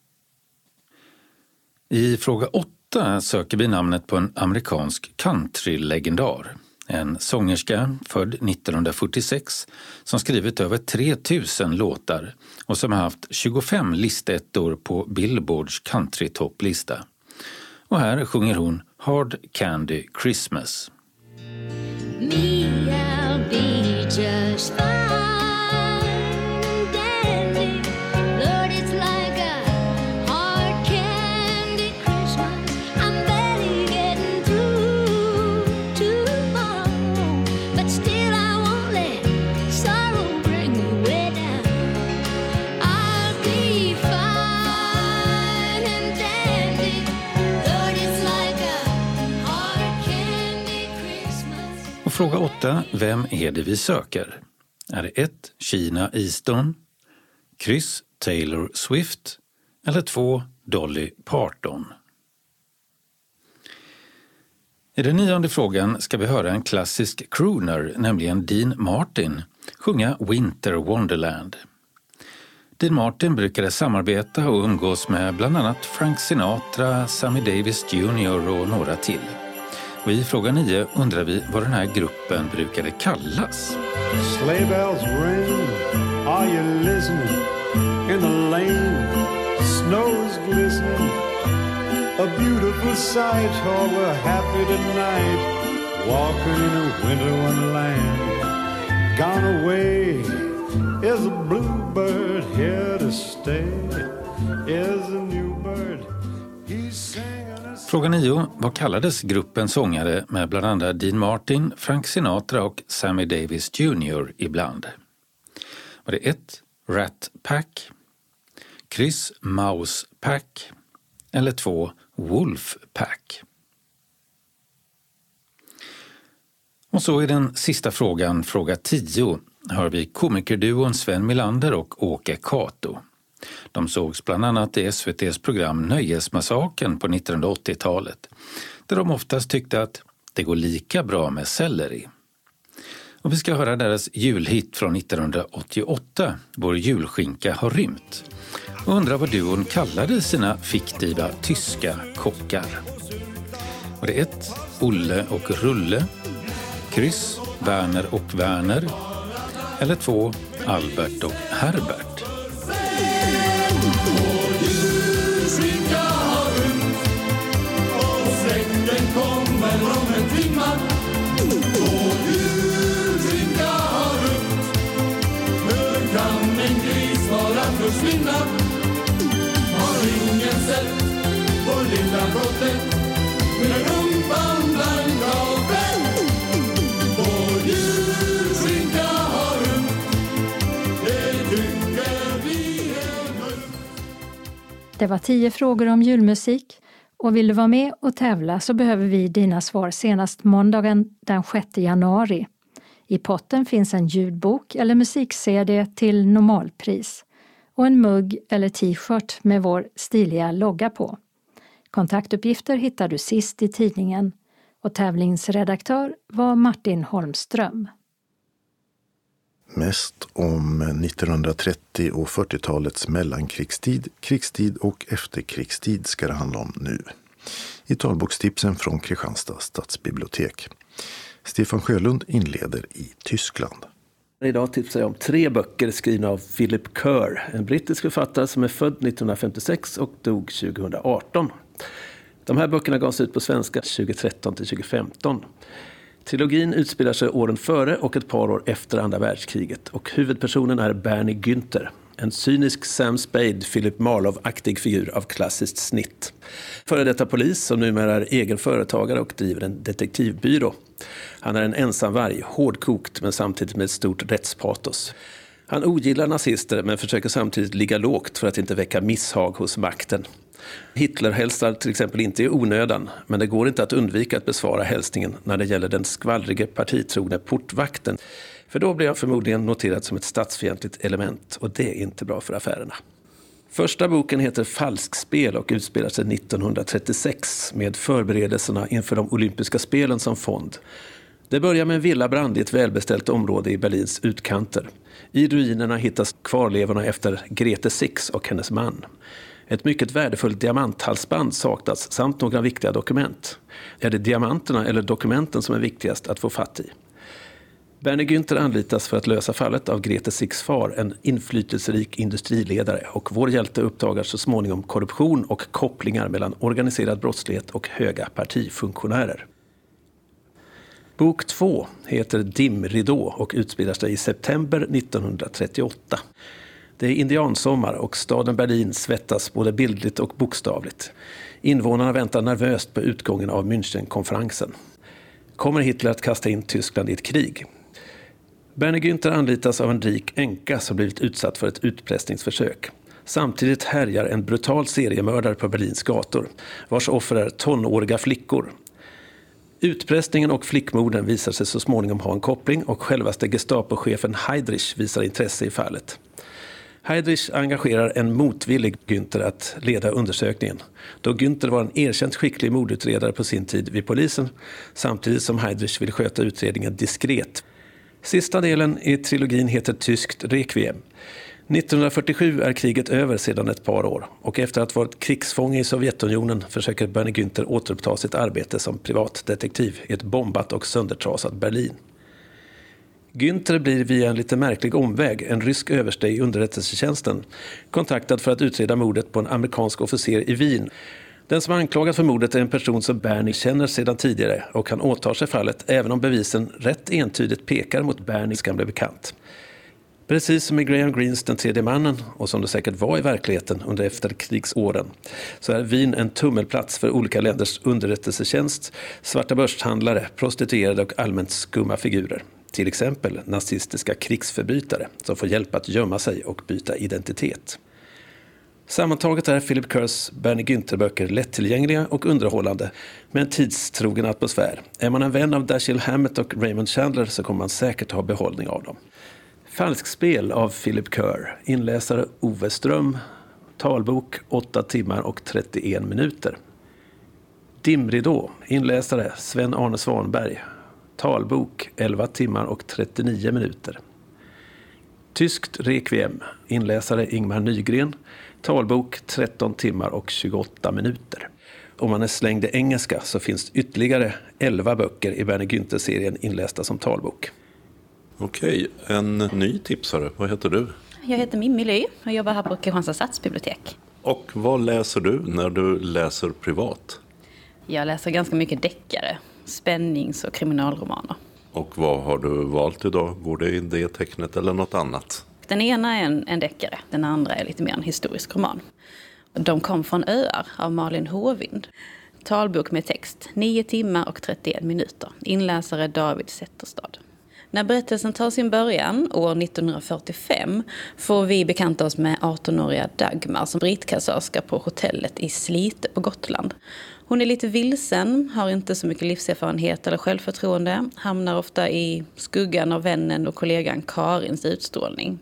I fråga åtta söker vi namnet på en amerikansk countrylegendar. En sångerska född nittonhundrafyrtiosex som skrivit över tre tusen låtar och som har haft tjugofem listettor på Billboards countrytopplista. Och här sjunger hon Hard Candy Christmas. Me, I'll be just fine, dandy. Lord, it's like a hard candy Christmas. I'm barely getting through tomorrow, but still I won't let sorrow bring me way down. I'll be fine and dandy. Lord, it's like a hard candy Christmas. Och fråga åtta, vem är det vi söker? Är det ett Sheena Easton, kryss Taylor Swift eller två Dolly Parton? I den nionde frågan ska vi höra en klassisk crooner, nämligen Dean Martin, sjunga Winter Wonderland. Dean Martin brukade samarbeta och umgås med bland annat Frank Sinatra, Sammy Davis junior och några till. Och i fråga nio undrar vi vad den här gruppen brukade kallas. Sleigh bells ring, are you listening? In the lane, snow's glistening. A beautiful sight, all we're happy tonight. Walking in a winter wonderland. Gone away is a bluebird, here to stay is a new bird. He's singing a... Fråga nio. Vad kallades gruppen sångare med bland andra Dean Martin, Frank Sinatra och Sammy Davis junior ibland? Var det ett Rat Pack, kryss Mouse Pack eller två Wolf Pack? Och så i den sista frågan, fråga tio, hör vi komikerduon Sven Melander och Åke Kato. De sågs bland annat i S V T:s program Nöjesmassaken på nittonhundraåttiotalet, där de oftast tyckte att det går lika bra med selleri. Och vi ska höra deras julhit från nittonhundraåttioåtta, Vår julskinka har rymt, och undra vad duon kallade sina fiktiva tyska kockar. Var det ett Olle och Rulle, kryss Werner och Werner eller två Albert och Herbert? Försvinna har ingen sett vår lilla råttet med rumpan blank av vän. Vår julskinka har rymt, det tycker vi är nöjd. Det var tio frågor om julmusik och vill du vara med och tävla så behöver vi dina svar senast måndagen den sjätte januari. I potten finns en ljudbok eller musik-C D till normalpris och en mugg eller t-shirt med vår stiliga logga på. Kontaktuppgifter hittar du sist i tidningen och tävlingsredaktör var Martin Holmström. Mest om nittonhundratrettio- och fyrtiotalets mellankrigstid, krigstid och efterkrigstid ska det handla om nu. I talbokstipsen från Kristianstad stadsbibliotek. Stefan Sjölund inleder i Tyskland. Idag tipsar jag om tre böcker skrivna av Philip Kerr, en brittisk författare som är född nittonhundrafemtiosex och dog tjugohundraarton. De här böckerna gavs ut på svenska tjugotretton till tjugofemton. Trilogin utspelar sig åren före och ett par år efter andra världskriget och huvudpersonen är Bernie Günther, en cynisk Sam Spade, Philip Marlowe-aktig figur av klassiskt snitt. Före detta polis som numera är egen företagare och driver en detektivbyrå. Han är en ensamvarg, hårdkokt men samtidigt med ett stort rättspatos. Han ogillar nazister men försöker samtidigt ligga lågt för att inte väcka misshag hos makten. Hitler hälsar till exempel inte i onödan, men det går inte att undvika att besvara hälsningen när det gäller den skvallrige partitrogne portvakten. För då blir han förmodligen noterad som ett statsfientligt element och det är inte bra för affärerna. Första boken heter Falskspel och utspelar sig nittonhundratrettiosex med förberedelserna inför de olympiska spelen som fond. Det börjar med en villabrand i ett välbeställt område i Berlins utkanter. I ruinerna hittas kvarlevorna efter Grete Six och hennes man. Ett mycket värdefullt diamanthalsband saknas samt några viktiga dokument. Är det diamanterna eller dokumenten som är viktigast att få fatt i? Bernie Günther anlitas för att lösa fallet av Grete Six far, en inflytelserik industriledare, och vår hjälte uppdagar så småningom korruption och kopplingar mellan organiserad brottslighet och höga partifunktionärer. Bok två heter Dimridå och utspelar sig i september nittonhundratrettioåtta. Det är indiansommar och staden Berlin svettas både bildligt och bokstavligt. Invånarna väntar nervöst på utgången av Münchenkonferensen. Kommer Hitler att kasta in Tyskland i ett krig? Bernie Günther anlitas av en rik änka som blivit utsatt för ett utpressningsförsök. Samtidigt härjar en brutal seriemördare på Berlins gator, vars offer är tonåriga flickor. Utpressningen och flickmorden visar sig så småningom ha en koppling och självaste Gestapo-chefen Heydrich visar intresse i fallet. Heydrich engagerar en motvillig Günther att leda undersökningen, då Günther var en erkänt skicklig mordutredare på sin tid vid polisen, samtidigt som Heydrich vill sköta utredningen diskret. Sista delen i trilogin heter Tyskt Requiem. nittonhundrafyrtiosju är kriget över sedan ett par år och efter att ha varit krigsfånge i Sovjetunionen försöker Bernie Günther återuppta sitt arbete som privatdetektiv i ett bombat och söndertrasat Berlin. Günther blir via en lite märklig omväg, en rysk överste i underrättelsetjänsten, kontaktad för att utreda mordet på en amerikansk officer i Wien. Den som är anklagad för mordet är en person som Bernie känner sedan tidigare och han åtar sig fallet även om bevisen rätt entydigt pekar mot Bernies gamla bekant. Precis som i Graham Greens Den tredje mannen, och som det säkert var i verkligheten under efterkrigsåren, så är Wien en tummelplats för olika länders underrättelsetjänst, svarta börshandlare, prostituerade och allmänt skumma figurer. Till exempel nazistiska krigsförbrytare som får hjälp att gömma sig och byta identitet. Sammantaget är Philip Kerrs Bernie Günther-böcker lättillgängliga och underhållande med en tidstrogen atmosfär. Är man en vän av Dashiell Hammett och Raymond Chandler så kommer man säkert ha behållning av dem. Falskspel av Philip Kerr, inläsare Ove Ström, talbok åtta timmar och trettioen minuter. Dimridå, inläsare Sven-Arne Svanberg, talbok elva timmar och trettionio minuter. Tyskt Requiem, inläsare Ingmar Nygren, talbok tretton timmar och tjugoåtta minuter. Om man är slängd i engelska så finns ytterligare elva böcker i Bernie Günther-serien inlästa som talbok. Okej, en ny tipsare. Vad heter du? Jag heter Mimmi Ly och jobbar här på Kristianstads stadsbibliotek. Och vad läser du när du läser privat? Jag läser ganska mycket deckare, spännings- och kriminalromaner. Och vad har du valt idag? Går det i det tecknet eller något annat? Den ena är en, en deckare, den andra är lite mer en historisk roman. De kom från Öar av Malin Håvind. Talbok med text, nio timmar och trettioen minuter. Inläsare David Zetterstad. När berättelsen tar sin början, år nittonhundrafyrtiofem, får vi bekanta oss med arton-åriga Dagmar som britkassörska på hotellet i Slite på Gotland. Hon är lite vilsen, har inte så mycket livserfarenhet eller självförtroende, hamnar ofta i skuggan av vännen och kollegan Karins utstrålning.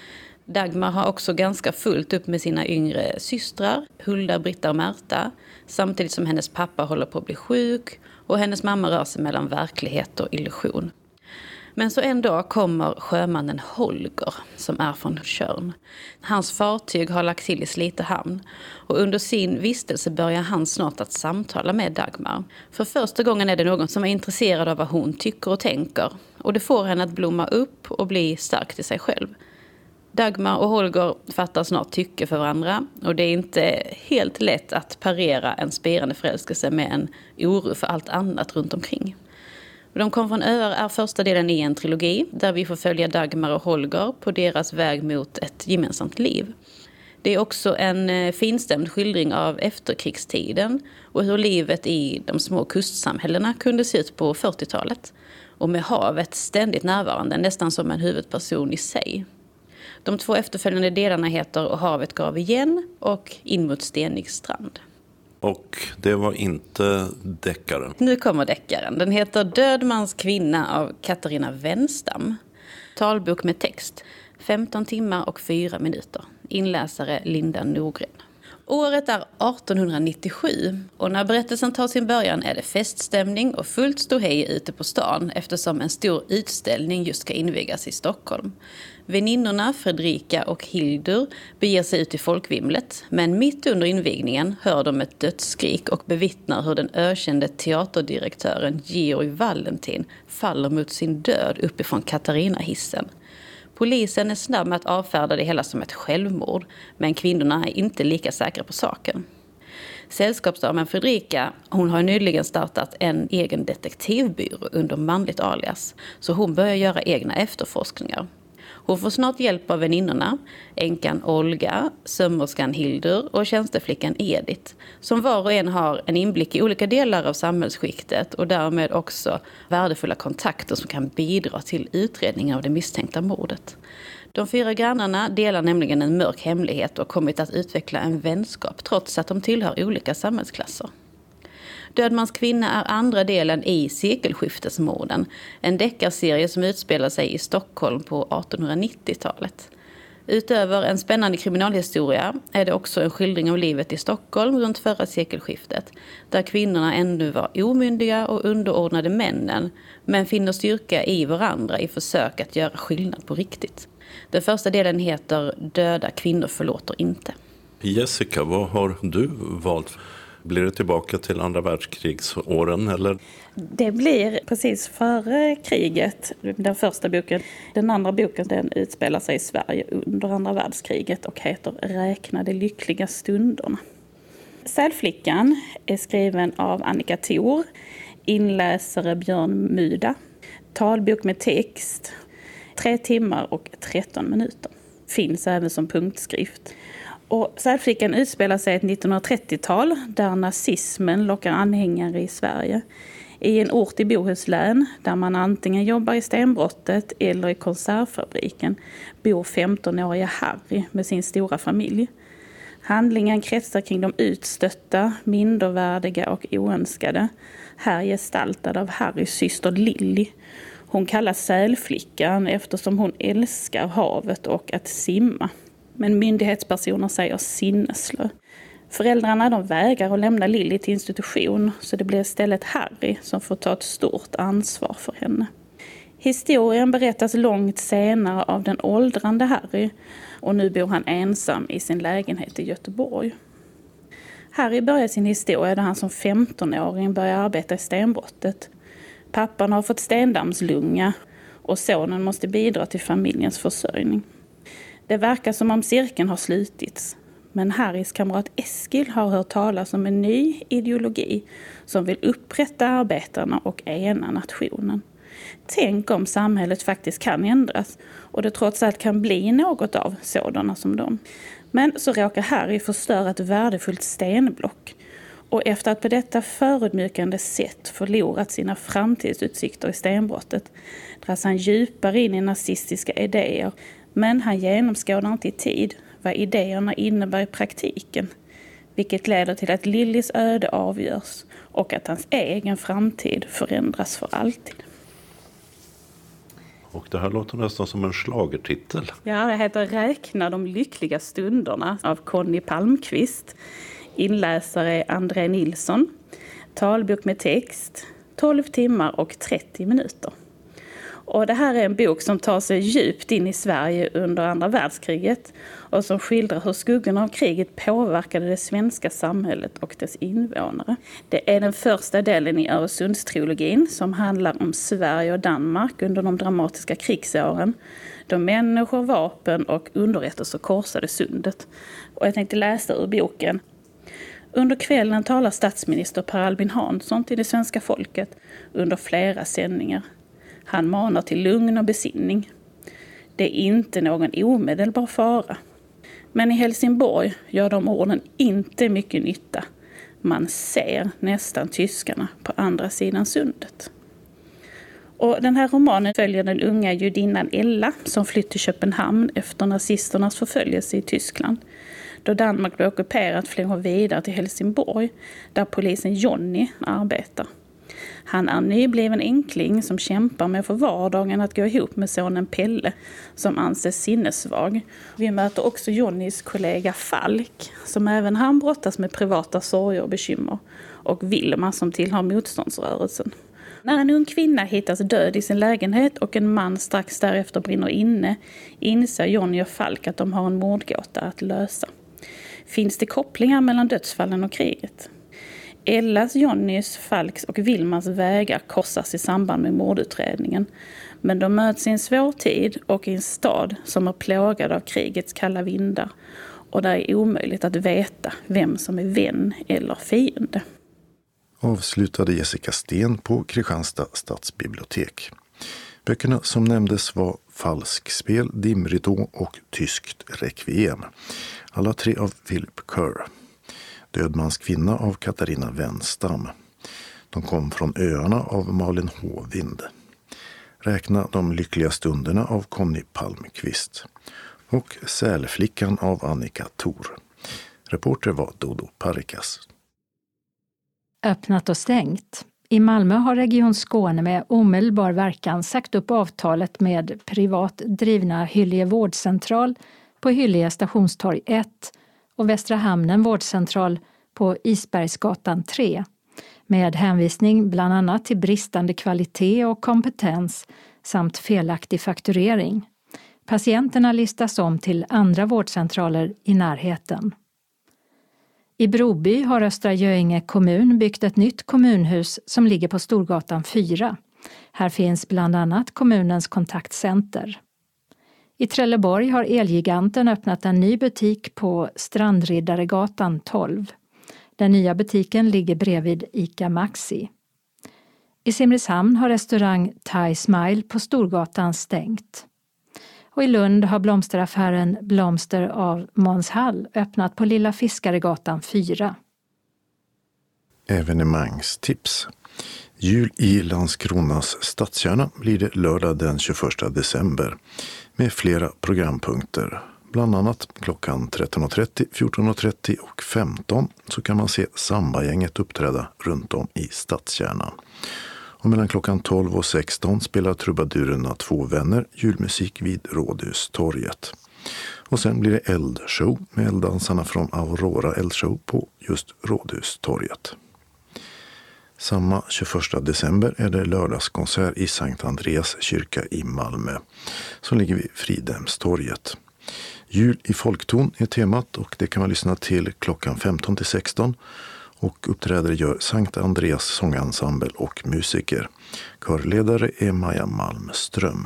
Dagmar har också ganska fullt upp med sina yngre systrar, Hulda, Britta och Märta, samtidigt som hennes pappa håller på att bli sjuk och hennes mamma rör sig mellan verklighet och illusion. Men så en dag kommer sjömannen Holger som är från Tjörn. Hans fartyg har lagt till i Slite hamn och under sin vistelse börjar han snart att samtala med Dagmar. För första gången är det någon som är intresserad av vad hon tycker och tänker och det får henne att blomma upp och bli stark till sig själv. Dagmar och Holger fattar snart tycke för varandra och det är inte helt lätt att parera en spirande förälskelse med en oro för allt annat runt omkring. De kom från Öar är första delen i en trilogi där vi får följa Dagmar och Holger på deras väg mot ett gemensamt liv. Det är också en finstämd skildring av efterkrigstiden och hur livet i de små kustsamhällena kunde se ut på fyrtiotalet. Och med havet ständigt närvarande, nästan som en huvudperson i sig. De två efterföljande delarna heter Och havet gav igen och In mot stenig strand. Och det var inte deckaren. Nu kommer deckaren. Den heter Död mans kvinna av Katarina Wenstam. Talbok med text. femton timmar och fyra minuter. Inläsare Linda Norgren. Året är artonhundranittiosju och när berättelsen tar sin början är det feststämning och fullt ståhej ute på stan eftersom en stor utställning just ska invigas i Stockholm. Väninnorna Fredrika och Hildur beger sig ut i folkvimlet men mitt under invigningen hör de ett dödsskrik och bevittnar hur den ökände teaterdirektören Georg Valentin faller mot sin död uppifrån Katarina-hissen. Polisen är snabb med att avfärda det hela som ett självmord, men kvinnorna är inte lika säkra på saken. Sällskapsdamen Fredrika, hon har nyligen startat en egen detektivbyrå under manligt alias. Så hon börjar göra egna efterforskningar. Hon får snart hjälp av väninnorna, änkan Olga, sömmerskan Hildur och tjänsteflickan Edith, som var och en har en inblick i olika delar av samhällsskiktet och därmed också värdefulla kontakter som kan bidra till utredningen av det misstänkta mordet. De fyra grannarna delar nämligen en mörk hemlighet och kommit att utveckla en vänskap trots att de tillhör olika samhällsklasser. Dödmans kvinna är andra delen i Sekelskiftesmorden, en deckarserie som utspelar sig i Stockholm på artonhundranittiotalet. Utöver en spännande kriminalhistoria är det också en skildring av livet i Stockholm runt förra sekelskiftet, där kvinnorna ännu var omyndiga och underordnade männen, men finner styrka i varandra i försök att göra skillnad på riktigt. Den första delen heter Döda kvinnor förlåter inte. Jessica, vad har du valt? Blir det tillbaka till andra världskrigsåren eller? Det blir precis före kriget, den första boken. Den andra boken den utspelar sig i Sverige under andra världskriget och heter Räkna de lyckliga stunderna. Sälflickan är skriven av Annika Thor, inläsare Björn Muda, talbok med text, tre timmar och tretton minuter. Finns även som punktskrift. Och Sälflickan utspelar sig ett nittonhundratrettiotal där nazismen lockar anhängare i Sverige. I en ort i Bohuslän där man antingen jobbar i stenbrottet eller i konservfabriken bor femtonåriga Harry med sin stora familj. Handlingen kretsar kring de utstötta, mindervärdiga och oönskade. Här gestaltad av Harrys syster Lilly. Hon kallas Sälflickan eftersom hon älskar havet och att simma. Men myndighetspersoner säger sinneslö. Föräldrarna de vägrar att lämna Lilly till institution så det blir istället Harry som får ta ett stort ansvar för henne. Historien berättas långt senare av den åldrande Harry och nu bor han ensam i sin lägenhet i Göteborg. Harry börjar sin historia där han som femtonåring börjar arbeta i stenbrottet. Pappan har fått stendammslunga och sonen måste bidra till familjens försörjning. Det verkar som om cirkeln har slutits. Men Harrys kamrat Eskil har hört talas om en ny ideologi som vill upprätta arbetarna och ena nationen. Tänk om samhället faktiskt kan ändras och det trots allt kan bli något av sådana som dem. Men så råkar Harry förstöra ett värdefullt stenblock. Och efter att på detta förödmjukande sätt förlorat sina framtidsutsikter i stenbrottet dras han djupare in i nazistiska idéer. Men han genomskådar inte i tid vad idéerna innebär i praktiken. Vilket leder till att Lillys öde avgörs och att hans egen framtid förändras för alltid. Och det här låter nästan som en schlagertitel. Ja, det heter Räkna de lyckliga stunderna av Conny Palmqvist. Inläsare är André Nilsson. Talbok med text, tolv timmar och trettio minuter. Och det här är en bok som tar sig djupt in i Sverige under andra världskriget och som skildrar hur skuggorna av kriget påverkade det svenska samhället och dess invånare. Det är den första delen i Öresundstrilogin som handlar om Sverige och Danmark under de dramatiska krigsåren då människor, vapen och underrättelser korsade sundet. Och jag tänkte läsa ur boken. Under kvällen talar statsminister Per Albin Hansson till det svenska folket under flera sändningar. Han manar till lugn och besinning. Det är inte någon omedelbar fara. Men i Helsingborg gör de orden inte mycket nytta. Man ser nästan tyskarna på andra sidan sundet. Och den här romanen följer den unga judinnan Ella som flytt till Köpenhamn efter nazisternas förföljelse i Tyskland. Då Danmark blev ockuperat flyr hon vidare till Helsingborg där polisen Johnny arbetar. Han är nybliven enkling som kämpar med att få vardagen att gå ihop med sonen Pelle som anses sinnessvag. Vi möter också Johnnys kollega Falk som även han brottas med privata sorger och bekymmer och Vilma som tillhör motståndsrörelsen. När en ung kvinna hittas död i sin lägenhet och en man strax därefter brinner inne inser Johnny och Falk att de har en mordgåta att lösa. Finns det kopplingar mellan dödsfallen och kriget? Ellas, Johnnys, Falks och Vilmas vägar korsas i samband med mordutredningen. Men de möts i en svår tid och i en stad som är plågad av krigets kalla vindar. Och det är omöjligt att veta vem som är vän eller fiende. Avslutade Jessica Sten på Kristianstad stadsbibliotek. Böckerna som nämndes var Falskspel, Dimridå och Tyskt rekviem. Alla tre av Philip Kerr. Dödmans kvinna av Katarina Wenstam. De kom från öarna av Malin Håvind. Räkna de lyckliga stunderna av Conny Palmqvist. Och Sälflickan av Annika Thor. Reporter var Dodo Parikas. Öppnat och stängt. I Malmö har Region Skåne med omedelbar verkan sagt upp avtalet med privat drivna Hyllie vårdcentral på Hyllie stationstorg ett och Västra Hamnen vårdcentral på Isbergsgatan tre med hänvisning bland annat till bristande kvalitet och kompetens samt felaktig fakturering. Patienterna listas om till andra vårdcentraler i närheten. I Broby har Östra Göinge kommun byggt ett nytt kommunhus som ligger på Storgatan fyra. Här finns bland annat kommunens kontaktcenter. I Trelleborg har Elgiganten öppnat en ny butik på Strandriddaregatan tolv. Den nya butiken ligger bredvid ICA Maxi. I Simrishamn har restaurang Thai Smile på Storgatan stängt. Och i Lund har blomsteraffären Blomster av Måns Hall öppnat på Lilla Fiskaregatan fyra. Evenemangstips. Jul i Landskronas stadskärna blir det lördag den tjugoförsta december med flera programpunkter. Bland annat klockan tretton och trettio, fjorton och trettio och femton så kan man se Samba-gänget uppträda runt om i stadskärnan. Och mellan klockan tolv och sexton spelar trubadurerna Två vänner julmusik vid Rådhustorget. Och sen blir det eldshow med elddansarna från Aurora eldshow på just Rådhustorget. Samma tjugoförsta december är det lördagskonsert i Sankt Andreas kyrka i Malmö som ligger vid Fridhemstorget. Jul i folkton är temat och det kan man lyssna till klockan femton till sexton. Och uppträdare gör Sankt Andreas sångensemble och musiker. Körledare är Maja Malmström.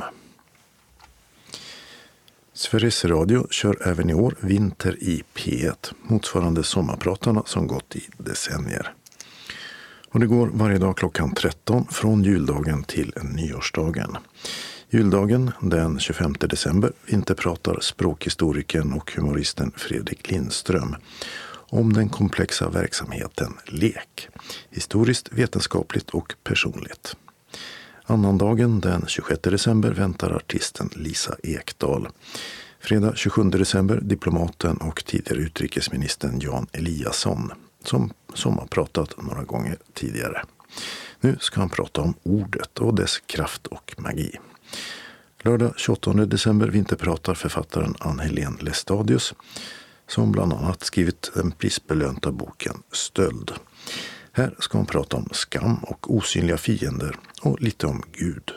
Sveriges Radio kör även i år Vinter i P ett, motsvarande sommarpratarna som gått i decennier. Och det går varje dag klockan tretton från juldagen till nyårsdagen. Juldagen den tjugofemte december vinterpratar språkhistorikern och humoristen Fredrik Lindström om den komplexa verksamheten lek, historiskt, vetenskapligt och personligt. Annandagen den tjugosjätte december väntar artisten Lisa Ekdahl. Fredag tjugosjunde december diplomaten och tidigare utrikesministern Jan Eliasson som, som har pratat några gånger tidigare. Nu ska han prata om ordet och dess kraft och magi. Lördag tjugoåttonde december vinterpratar författaren Ann-Helén Lestadius som bland annat skrivit den prisbelönta boken Stöld. Här ska hon prata om skam och osynliga fiender och lite om Gud.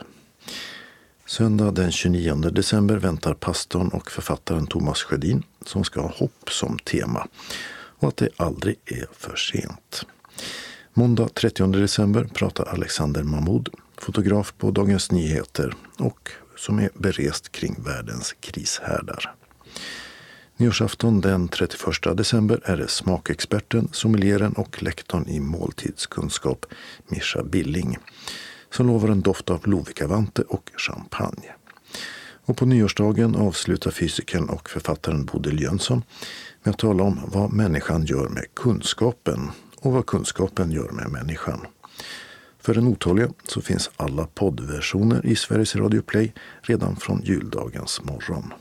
Söndag den tjugonionde december väntar pastorn och författaren Thomas Sjödin som ska ha hopp som tema och att det aldrig är för sent. Måndag trettionde december pratar Alexander Mahmoud, fotograf på Dagens Nyheter och som är berest kring världens krishärdar. Nyårsafton den trettioförsta december är det smakexperten, sommelieren och lektorn i måltidskunskap Mischa Billing som lovar en doft av Lovikavante och champagne. Och på nyårsdagen avslutar fysikern och författaren Bodil Jönsson med att tala om vad människan gör med kunskapen och vad kunskapen gör med människan. För den otåliga så finns alla poddversioner i Sveriges Radio Play redan från juldagens morgon.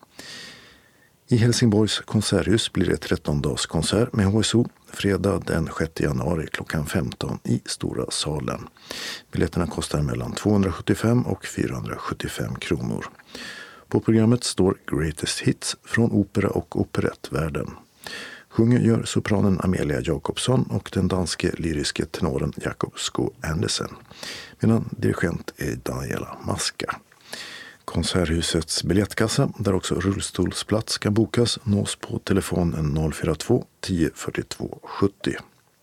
I Helsingborgs konserthus blir det tretton-dagskonsert med H S O fredag den sjätte januari klockan femton i Stora salen. Biljetterna kostar mellan tvåhundrasjuttiofem och fyrahundrasjuttiofem kronor. På programmet står Greatest Hits från opera och operettvärlden. Sjunger gör sopranen Amelia Jakobsson och den danske lyriske tenoren Jakob Sko Andersen, medan dirigent är Daniela Maska. Konserthusets biljettkassa, där också rullstolsplats kan bokas, nås på telefonen noll fyra två tio fyrtiotvå sjuttio.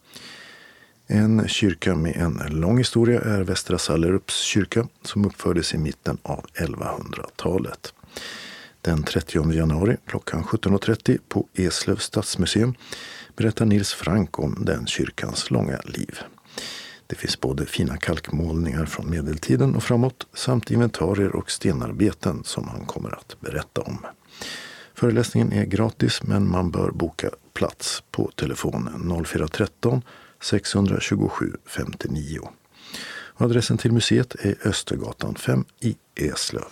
En kyrka med en lång historia är Västra Sallerups kyrka som uppfördes i mitten av elvahundratalet. Den trettionde januari klockan sjutton och trettio på Eslövs stadsmuseum berättar Nils Frank om den kyrkans långa liv. Det finns både fina kalkmålningar från medeltiden och framåt samt inventarier och stenarbeten som han kommer att berätta om. Föreläsningen är gratis men man bör boka plats på telefon noll fyra ett tre sex två sju fem nio. Adressen till museet är Östergatan fem i Eslöv.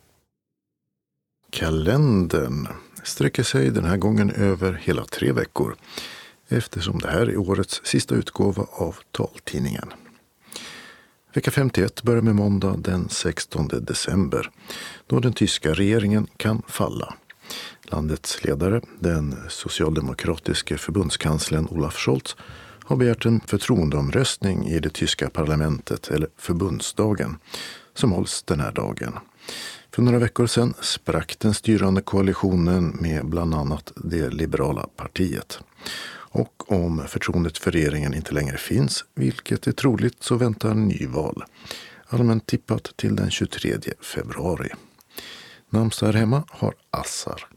Kalendern sträcker sig den här gången över hela tre veckor eftersom det här är årets sista utgåva av taltidningen. Vecka femtioett börjar med måndag den sextonde december då den tyska regeringen kan falla. Landets ledare, den socialdemokratiske förbundskanslern Olaf Scholz, har begärt en förtroendeomröstning i det tyska parlamentet, eller förbundsdagen, som hålls den här dagen. För några veckor sedan sprack den styrande koalitionen med bland annat det liberala partiet. Och om förtroendet för regeringen inte längre finns, vilket är troligt, så väntar nyval. Allmänt tippat till den tjugotredje februari. Namnsdag här hemma har Assar.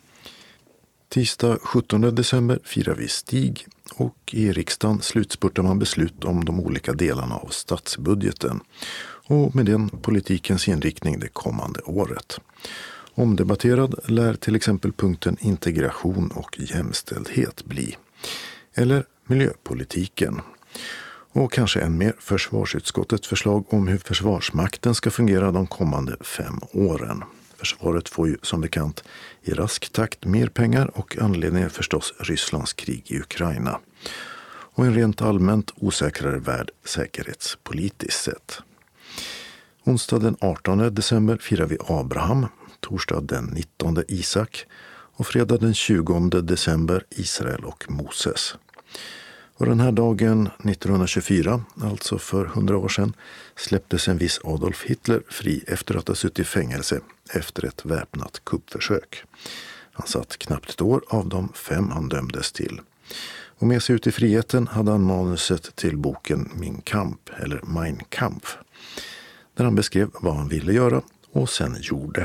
Tisdag sjuttonde december firar vi Stig och i riksdagen slutspurtar man beslut om de olika delarna av statsbudgeten och med den politikens inriktning det kommande året. Omdebatterad lär till exempel punkten integration och jämställdhet bli. Eller miljöpolitiken. Och kanske än mer försvarsutskottets förslag om hur försvarsmakten ska fungera de kommande fem åren. Försvaret får ju som bekant i rask takt mer pengar och anledningen är förstås Rysslands krig i Ukraina. Och en rent allmänt osäkrare värld säkerhetspolitiskt sett. Onsdag den artonde december firar vi Abraham, torsdag den nittonde Isak och fredag den tjugonde december Israel och Moses. Och den här dagen nittonhundratjugofyra, alltså för hundra år sedan, släpptes en viss Adolf Hitler fri efter att ha suttit i fängelse efter ett väpnat kuppförsök. Han satt knappt ett år av de fem han dömdes till. Och med sig ut i friheten hade han manuset till boken Min kamp, eller Mein Kampf, där han beskrev vad han ville göra och sen gjorde.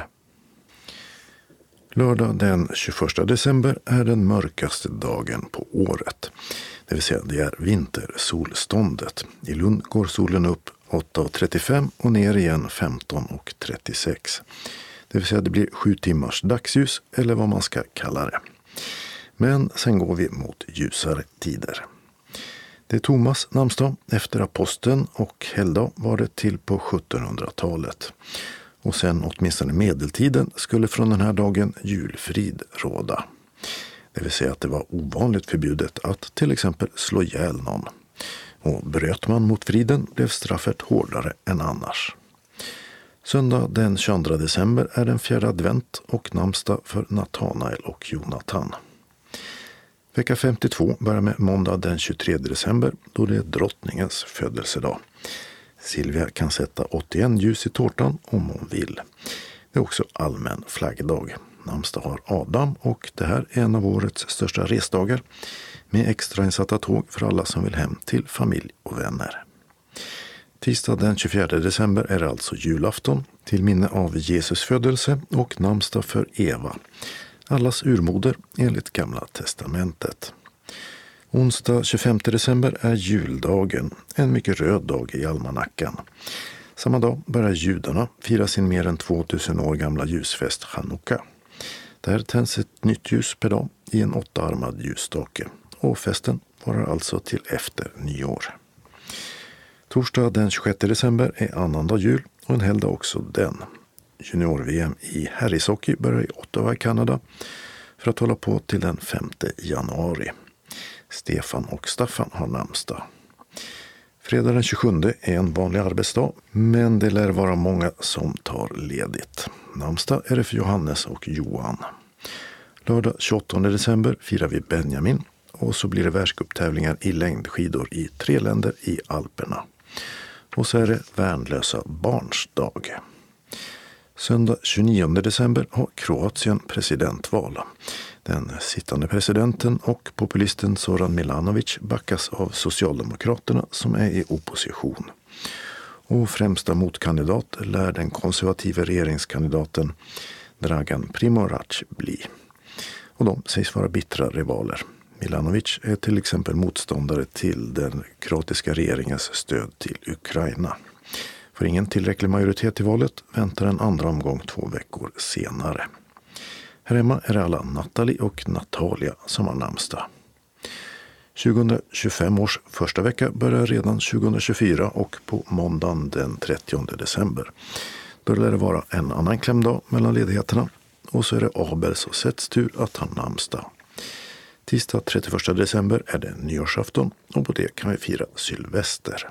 Lördag den tjugoförsta december är den mörkaste dagen på året. Det vill säga det är vintersolståndet. I Lund går solen upp åtta och trettiofem och ner igen femton och trettiosex. Det vill säga det blir sju timmars dagsljus eller vad man ska kalla det. Men sen går vi mot ljusare tider. Det är Thomas namnsdag. Efter aposteln och helgdag var det till på sjuttonhundratalet. Och sen åtminstone medeltiden skulle från den här dagen julfrid råda. Det vill säga att det var ovanligt förbjudet att till exempel slå ihjäl någon. Och bröt man mot friden blev straffet hårdare än annars. Söndag den tjugoandra december är den fjärde advent och namnsdag för Natanael och Jonathan. Vecka femtiotvå börjar med måndag den tjugotredje december då det är drottningens födelsedag. Silvia kan sätta åttioen ljus i tårtan om hon vill. Det är också allmän flaggdag. Namnsdag har Adam och det här är en av årets största resdagar med extrainsatta tåg för alla som vill hem till familj och vänner. Tisdag den tjugofjärde december är det alltså julafton till minne av Jesus födelse och namnsdag för Eva. Allas urmoder enligt Gamla testamentet. Onsdag tjugofemte december är juldagen, en mycket röd dag i almanackan. Samma dag börjar judarna fira sin mer än tvåtusen år gamla ljusfest Chanukka. Där tänds ett nytt ljus per dag i en åttaarmad ljusstake och festen varar alltså till efter nyår. Torsdag den tjugosjätte december är annandag jul och en helgdag också den. Junior-V M i herrishockey börjar i Ottawa i Kanada för att hålla på till den femte januari. Stefan och Staffan har namnsdag. Fredag den tjugosjunde är en vanlig arbetsdag, men det lär vara många som tar ledigt. Namnsdag är det för Johannes och Johan. Lördag tjugoåttonde december firar vi Benjamin och så blir det världscuptävlingar i längdskidor i tre länder i Alperna. Och så är det värnlösa barns dag. Söndag tjugonionde december har Kroatien presidentval. Den sittande presidenten och populisten Zoran Milanovic backas av Socialdemokraterna som är i opposition. Och främsta motkandidat lär den konservativa regeringskandidaten Dragan Primorac bli. Och de sägs vara bittra rivaler. Milanovic är till exempel motståndare till den kroatiska regeringens stöd till Ukraina. För ingen tillräcklig majoritet i valet väntar en andra omgång två veckor senare. Här hemma är det alla Natalie och Natalia som har namnsdag. tjugohundratjugofem års första vecka börjar redan tjugohundratjugofyra och på måndagen den trettionde december. Då lär det vara en annan klämdag mellan ledigheterna och så är det Abels och Sets tur att ha namnsdag. Tisdag trettioförsta december är det nyårsafton och på det kan vi fira Sylvester.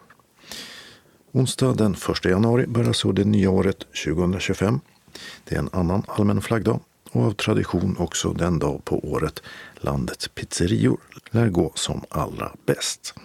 Onsdag den första januari börjar så det nya året tjugohundratjugofem. Det är en annan allmän flaggdag och av tradition också den dag på året landets pizzerior lär gå som allra bäst.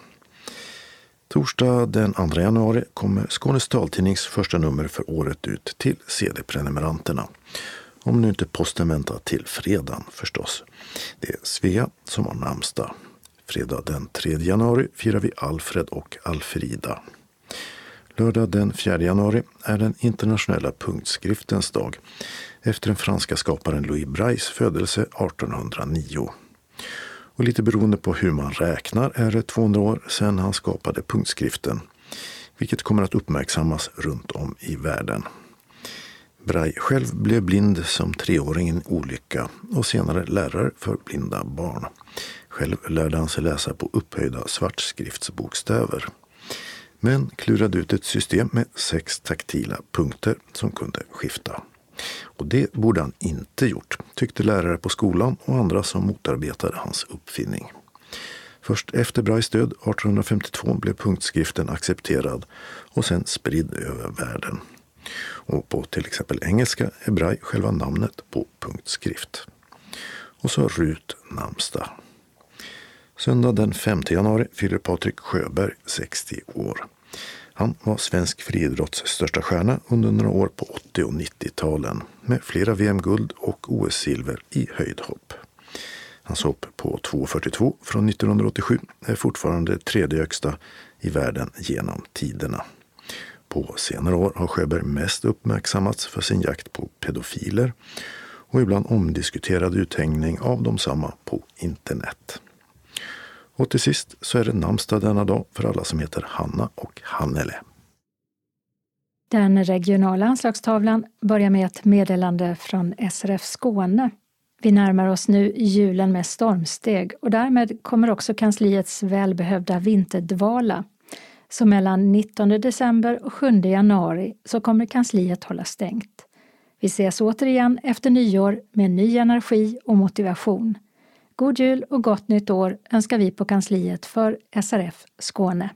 Torsdag den andra januari kommer Skånes taltidnings första nummer för året ut till C D-prenumeranterna. Om nu inte posten väntar till fredagen förstås. Det är Svea som har namnsdag. Fredag den tredje januari firar vi Alfred och Alfrida. Lördag den fjärde januari är den internationella punktskriftens dag efter den franska skaparen Louis Brailles födelse artonhundranio. Och lite beroende på hur man räknar är det tvåhundra år sedan han skapade punktskriften, vilket kommer att uppmärksammas runt om i världen. Braille själv blev blind som treåring i en olycka och senare lärare för blinda barn. Själv lärde han sig läsa på upphöjda svartskriftsbokstäver. Men klurade ut ett system med sex taktila punkter som kunde skifta. Och det borde han inte gjort, tyckte lärare på skolan och andra som motarbetade hans uppfinning. Först efter Brailles död artonhundrafemtiotvå blev punktskriften accepterad och sen spridd över världen. Och på till exempel engelska är Braille själva namnet på punktskrift. Och så Rut namnsdag. Söndag den femte januari fyller Patrik Sjöberg sextio år. Han var svensk friidrotts största stjärna under några år på åttio- och nittio-talen med flera V M-guld och O S-silver i höjdhopp. Hans hopp på två fyrtiotvå från nittonhundraåttiosju är fortfarande tredje högsta i världen genom tiderna. På senare år har Sjöberg mest uppmärksammats för sin jakt på pedofiler och ibland omdiskuterad uthängning av dem samma på internet. Och till sist så är det namnsdag denna dag för alla som heter Hanna och Hannele. Den regionala anslagstavlan börjar med ett meddelande från S R F Skåne. Vi närmar oss nu julen med stormsteg och därmed kommer också kansliets välbehövda vinterdvala. Så mellan nittonde december och sjunde januari så kommer kansliet hålla stängt. Vi ses återigen efter nyår med ny energi och motivation. God jul och gott nytt år önskar vi på kansliet för S R F Skåne.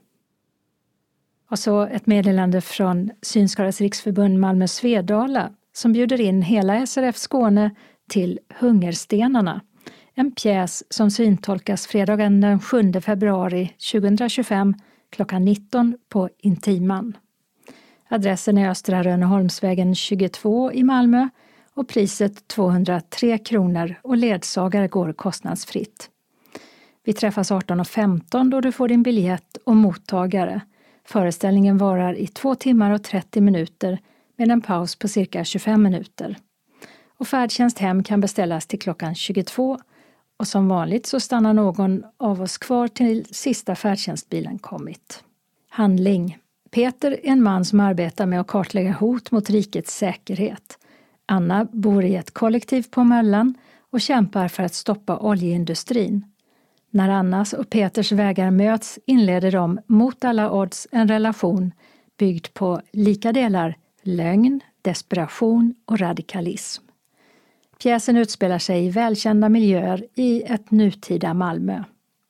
Och så ett meddelande från Synskadades riksförbund Malmö Svedala som bjuder in hela S R F Skåne till Hungerstenarna. En pjäs som syntolkas fredagen den sjunde februari tjugohundratjugofem klockan nitton på Intiman. Adressen är Östra Rönneholmsvägen tjugotvå i Malmö och priset tvåhundratre kronor och ledsagare går kostnadsfritt. Vi träffas arton och femton då du får din biljett och mottagare. Föreställningen varar i två timmar och trettio minuter med en paus på cirka tjugofem minuter. Och färdtjänst hem kan beställas till klockan tjugotvå och som vanligt så stannar någon av oss kvar till sista färdtjänstbilen kommit. Handling. Peter är en man som arbetar med att kartlägga hot mot rikets säkerhet. Anna bor i ett kollektiv på Möllan och kämpar för att stoppa oljeindustrin. När Annas och Peters vägar möts inleder de mot alla odds en relation byggd på lika delar lögn, desperation och radikalism. Pjäsen utspelar sig i välkända miljöer i ett nutida Malmö.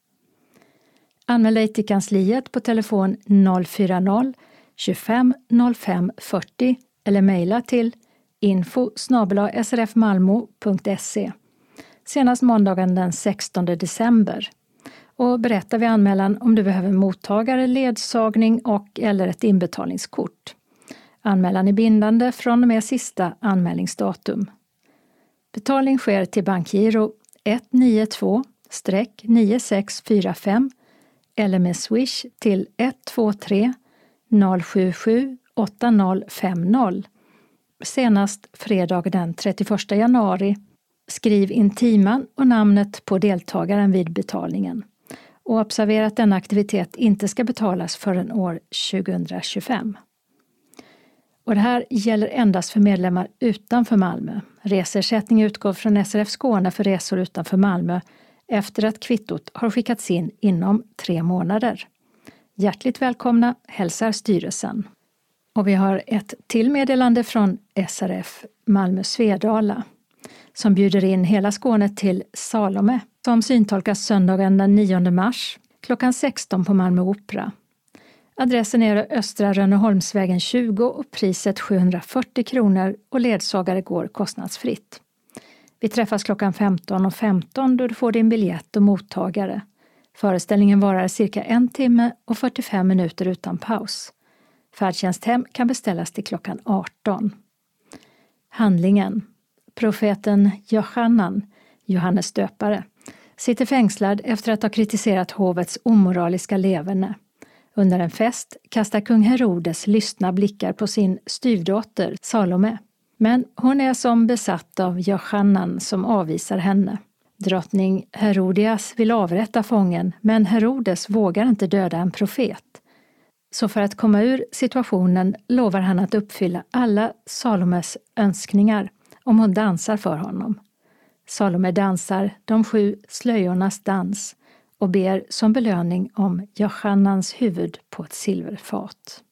Anmäl dig till kansliet på telefon noll fyra noll tjugofem noll fem fyrtio eller mejla till info snabel-a s r f malmo punkt se. Senast måndagen den sextonde december. Och berätta vid anmälan om du behöver mottagare, ledsagning och eller ett inbetalningskort. Anmälan är bindande från och med sista anmälningsdatum. Betalning sker till bankgiro ett nio två nio sex fyra fem eller med swish till ett två tre noll sju sju åtta noll fem noll. senast fredag den trettioförsta januari. Skriv intiman och namnet på deltagaren vid betalningen. Och observera att denna aktivitet inte ska betalas förrän år tjugohundratjugofem. Och det här gäller endast för medlemmar utanför Malmö. Resersättning utgår från S R F Skåne för resor utanför Malmö efter att kvittot har skickats in inom tre månader. Hjärtligt välkomna, hälsar styrelsen. Och vi har ett till meddelande från S R F Malmö Svedala som bjuder in hela Skåne till Salome som syntolkas söndagen den nionde mars klockan sexton på Malmö Opera. Adressen är Östra Rönneholmsvägen tjugo och priset sjuhundrafyrtio kronor och ledsagare går kostnadsfritt. Vi träffas klockan femton och femton då du får din biljett och mottagare. Föreställningen varar cirka en timme och fyrtiofem minuter utan paus. Färdtjänsthem kan beställas till klockan arton. Handlingen. Profeten Johannan, Johannes döpare, sitter fängslad efter att ha kritiserat hovets omoraliska leverne. Under en fest kastar kung Herodes lystna blickar på sin styvdotter Salome. Men hon är som besatt av Johannan som avvisar henne. Drottning Herodias vill avrätta fången, men Herodes vågar inte döda en profet. Så för att komma ur situationen lovar han att uppfylla alla Salomes önskningar om hon dansar för honom. Salome dansar de sju slöjornas dans och ber som belöning om Johannans huvud på ett silverfat.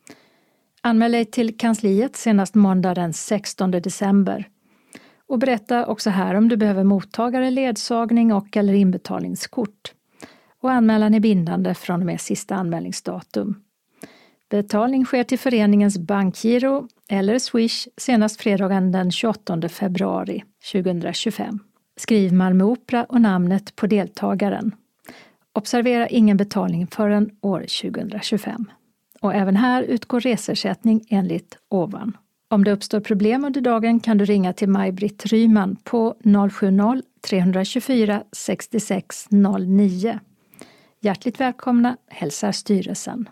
Anmäl dig till kansliet senast måndag den sextonde december. Och berätta också här om du behöver mottagare, ledsagning och eller inbetalningskort. Och anmälan är bindande från och med sista anmälningsdatum. Betalning sker till föreningens bankgiro eller Swish senast fredagen den tjugoåttonde februari tjugohundratjugofem. Skriv Malmö Opera och namnet på deltagaren. Observera ingen betalning förrän år tjugohundratjugofem. Och även här utgår resersättning enligt ovan. Om det uppstår problem under dagen kan du ringa till Maj-Britt Ryman på noll sju noll tre tjugofyra sextiosex noll nio. Hjärtligt välkomna, hälsar styrelsen.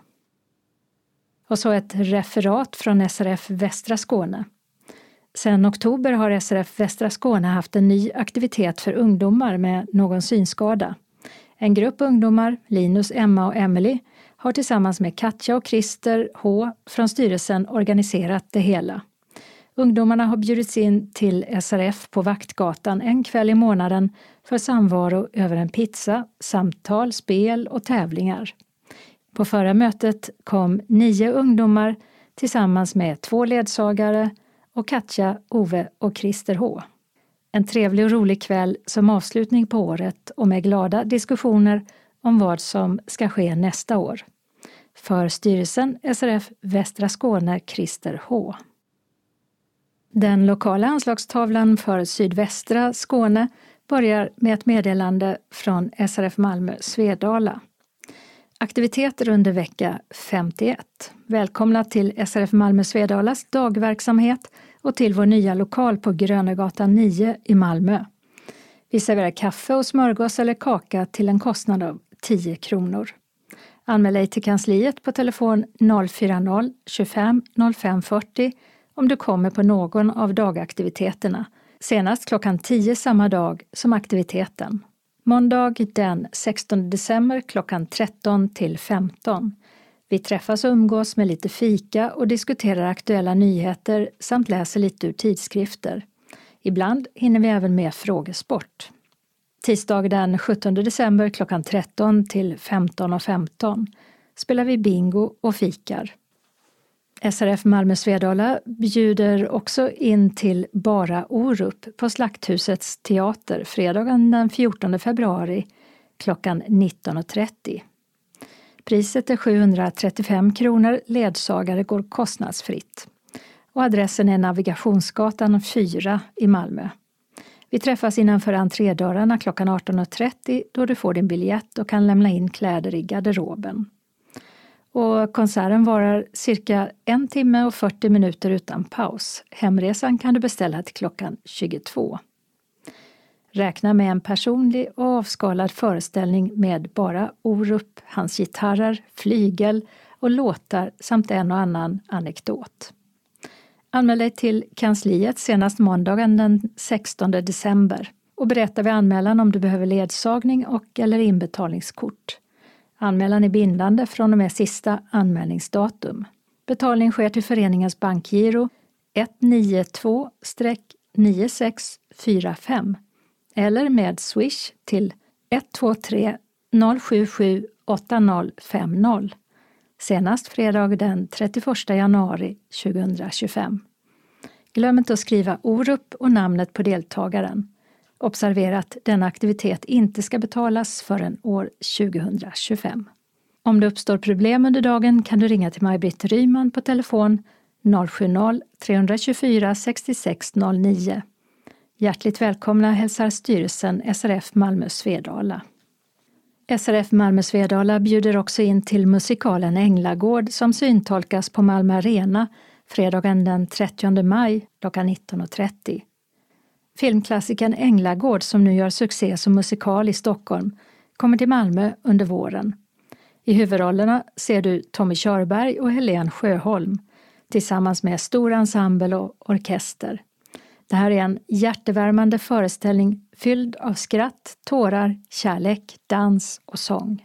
Och så ett referat från S R F Västra Skåne. Sedan oktober har S R F Västra Skåne haft en ny aktivitet för ungdomar med någon synskada. En grupp ungdomar, Linus, Emma och Emily, har tillsammans med Katja och Christer H från styrelsen organiserat det hela. Ungdomarna har bjudits in till S R F på Vaktgatan en kväll i månaden för samvaro över en pizza, samtal, spel och tävlingar. På förra mötet kom nio ungdomar tillsammans med två ledsagare och Katja, Ove och Christer H. En trevlig och rolig kväll som avslutning på året och med glada diskussioner om vad som ska ske nästa år. För styrelsen S R F Västra Skåne, Christer H. Den lokala anslagstavlan för sydvästra Skåne börjar med ett meddelande från S R F Malmö Svedala. Aktiviteter under vecka femtioett. Välkomna till S R F Malmö Svedalas dagverksamhet och till vår nya lokal på Grönegatan nio i Malmö. Vi serverar kaffe och smörgås eller kaka till en kostnad av tio kronor. Anmäl dig till kansliet på telefon noll fyra noll tjugofem noll fem fyrtio om du kommer på någon av dagaktiviteterna. Senast klockan tio samma dag som aktiviteten. Måndag den sextonde december klockan tretton till femton. Vi träffas och umgås med lite fika och diskuterar aktuella nyheter samt läser lite ur tidskrifter. Ibland hinner vi även med frågesport. Tisdag den sjuttonde december klockan tretton till femton och femton spelar vi bingo och fikar. S R F Malmö Svedala bjuder också in till Bara Orup på Slakthusets teater fredagen den fjortonde februari klockan nitton och trettio. Priset är sjuhundratrettiofem kronor, ledsagare går kostnadsfritt. Och adressen är Navigationsgatan fyra i Malmö. Vi träffas innanför entrédörrarna klockan arton och trettio då du får din biljett och kan lämna in kläder i garderoben. Och konserten varar cirka en timme och fyrtio minuter utan paus. Hemresan kan du beställa till klockan tjugotvå. Räkna med en personlig och avskalad föreställning med Bara Orup, hans gitarrer, flygel och låtar samt en och annan anekdot. Anmäl dig till kansliet senast måndagen den sextonde december och berätta vid anmälan om du behöver ledsagning och eller inbetalningskort. Anmälan är bindande från och med sista anmälningsdatum. Betalning sker till föreningens bankgiro ett nio två nio sex fyra fem eller med Swish till ett två tre noll sju sju åtta noll fem noll. Senast fredag den trettioförsta januari tjugohundratjugofem. Glöm inte att skriva Orup och namnet på deltagaren. Observera att denna aktivitet inte ska betalas förrän år tjugohundratjugofem. Om det uppstår problem under dagen kan du ringa till Maj-Britt Ryman på telefon noll sju noll tre två fyra sex sex noll nio. Hjärtligt välkomna hälsar styrelsen S R F Malmö Svedala. S R F Malmö Svedala bjuder också in till musikalen Änglagård som syntolkas på Malmö Arena fredagen den trettionde maj klockan nitton trettio. Filmklassikern Änglagård som nu gör succé som musikal i Stockholm kommer till Malmö under våren. I huvudrollerna ser du Tommy Körberg och Helene Sjöholm tillsammans med stor ensemble och orkester. Det här är en hjärtevärmande föreställning fylld av skratt, tårar, kärlek, dans och sång.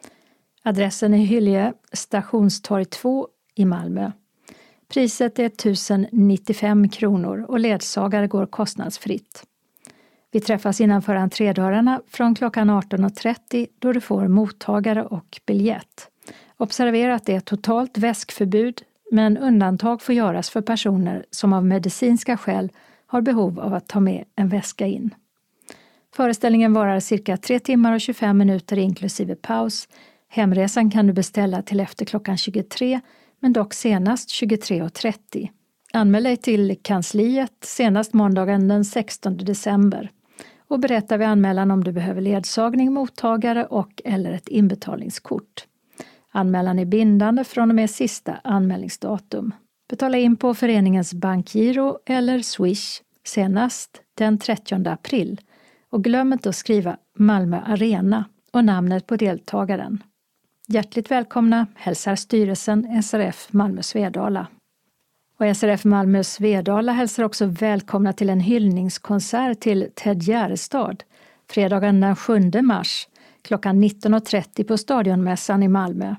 Adressen är Hyllie, Stationstorg två i Malmö. Priset är tusen nittiofem kronor och ledsagare går kostnadsfritt. Vi träffas innanför entrédörrarna från klockan arton trettio då du får mottagare och biljett. Observera att det är totalt väskförbud, men undantag får göras för personer som av medicinska skäl har behov av att ta med en väska in. Föreställningen varar cirka tre timmar och tjugofem minuter inklusive paus. Hemresan kan du beställa till efter klockan tjugotre, men dock senast tjugotre trettio. Anmäl dig till kansliet senast måndagen den sextonde december och berätta vid anmälan om du behöver ledsagning, mottagare och eller ett inbetalningskort. Anmälan är bindande från och med sista anmälningsdatum. Betala in på föreningens bankgiro eller Swish senast den trettionde april och glöm inte att skriva Malmö Arena och namnet på deltagaren. Hjärtligt välkomna hälsar styrelsen S R F Malmö Svedala. Och S R F Malmö Svedala hälsar också välkomna till en hyllningskonsert till Ted Gärdestad fredagen den sjunde mars klockan nitton trettio på Stadionmässan i Malmö.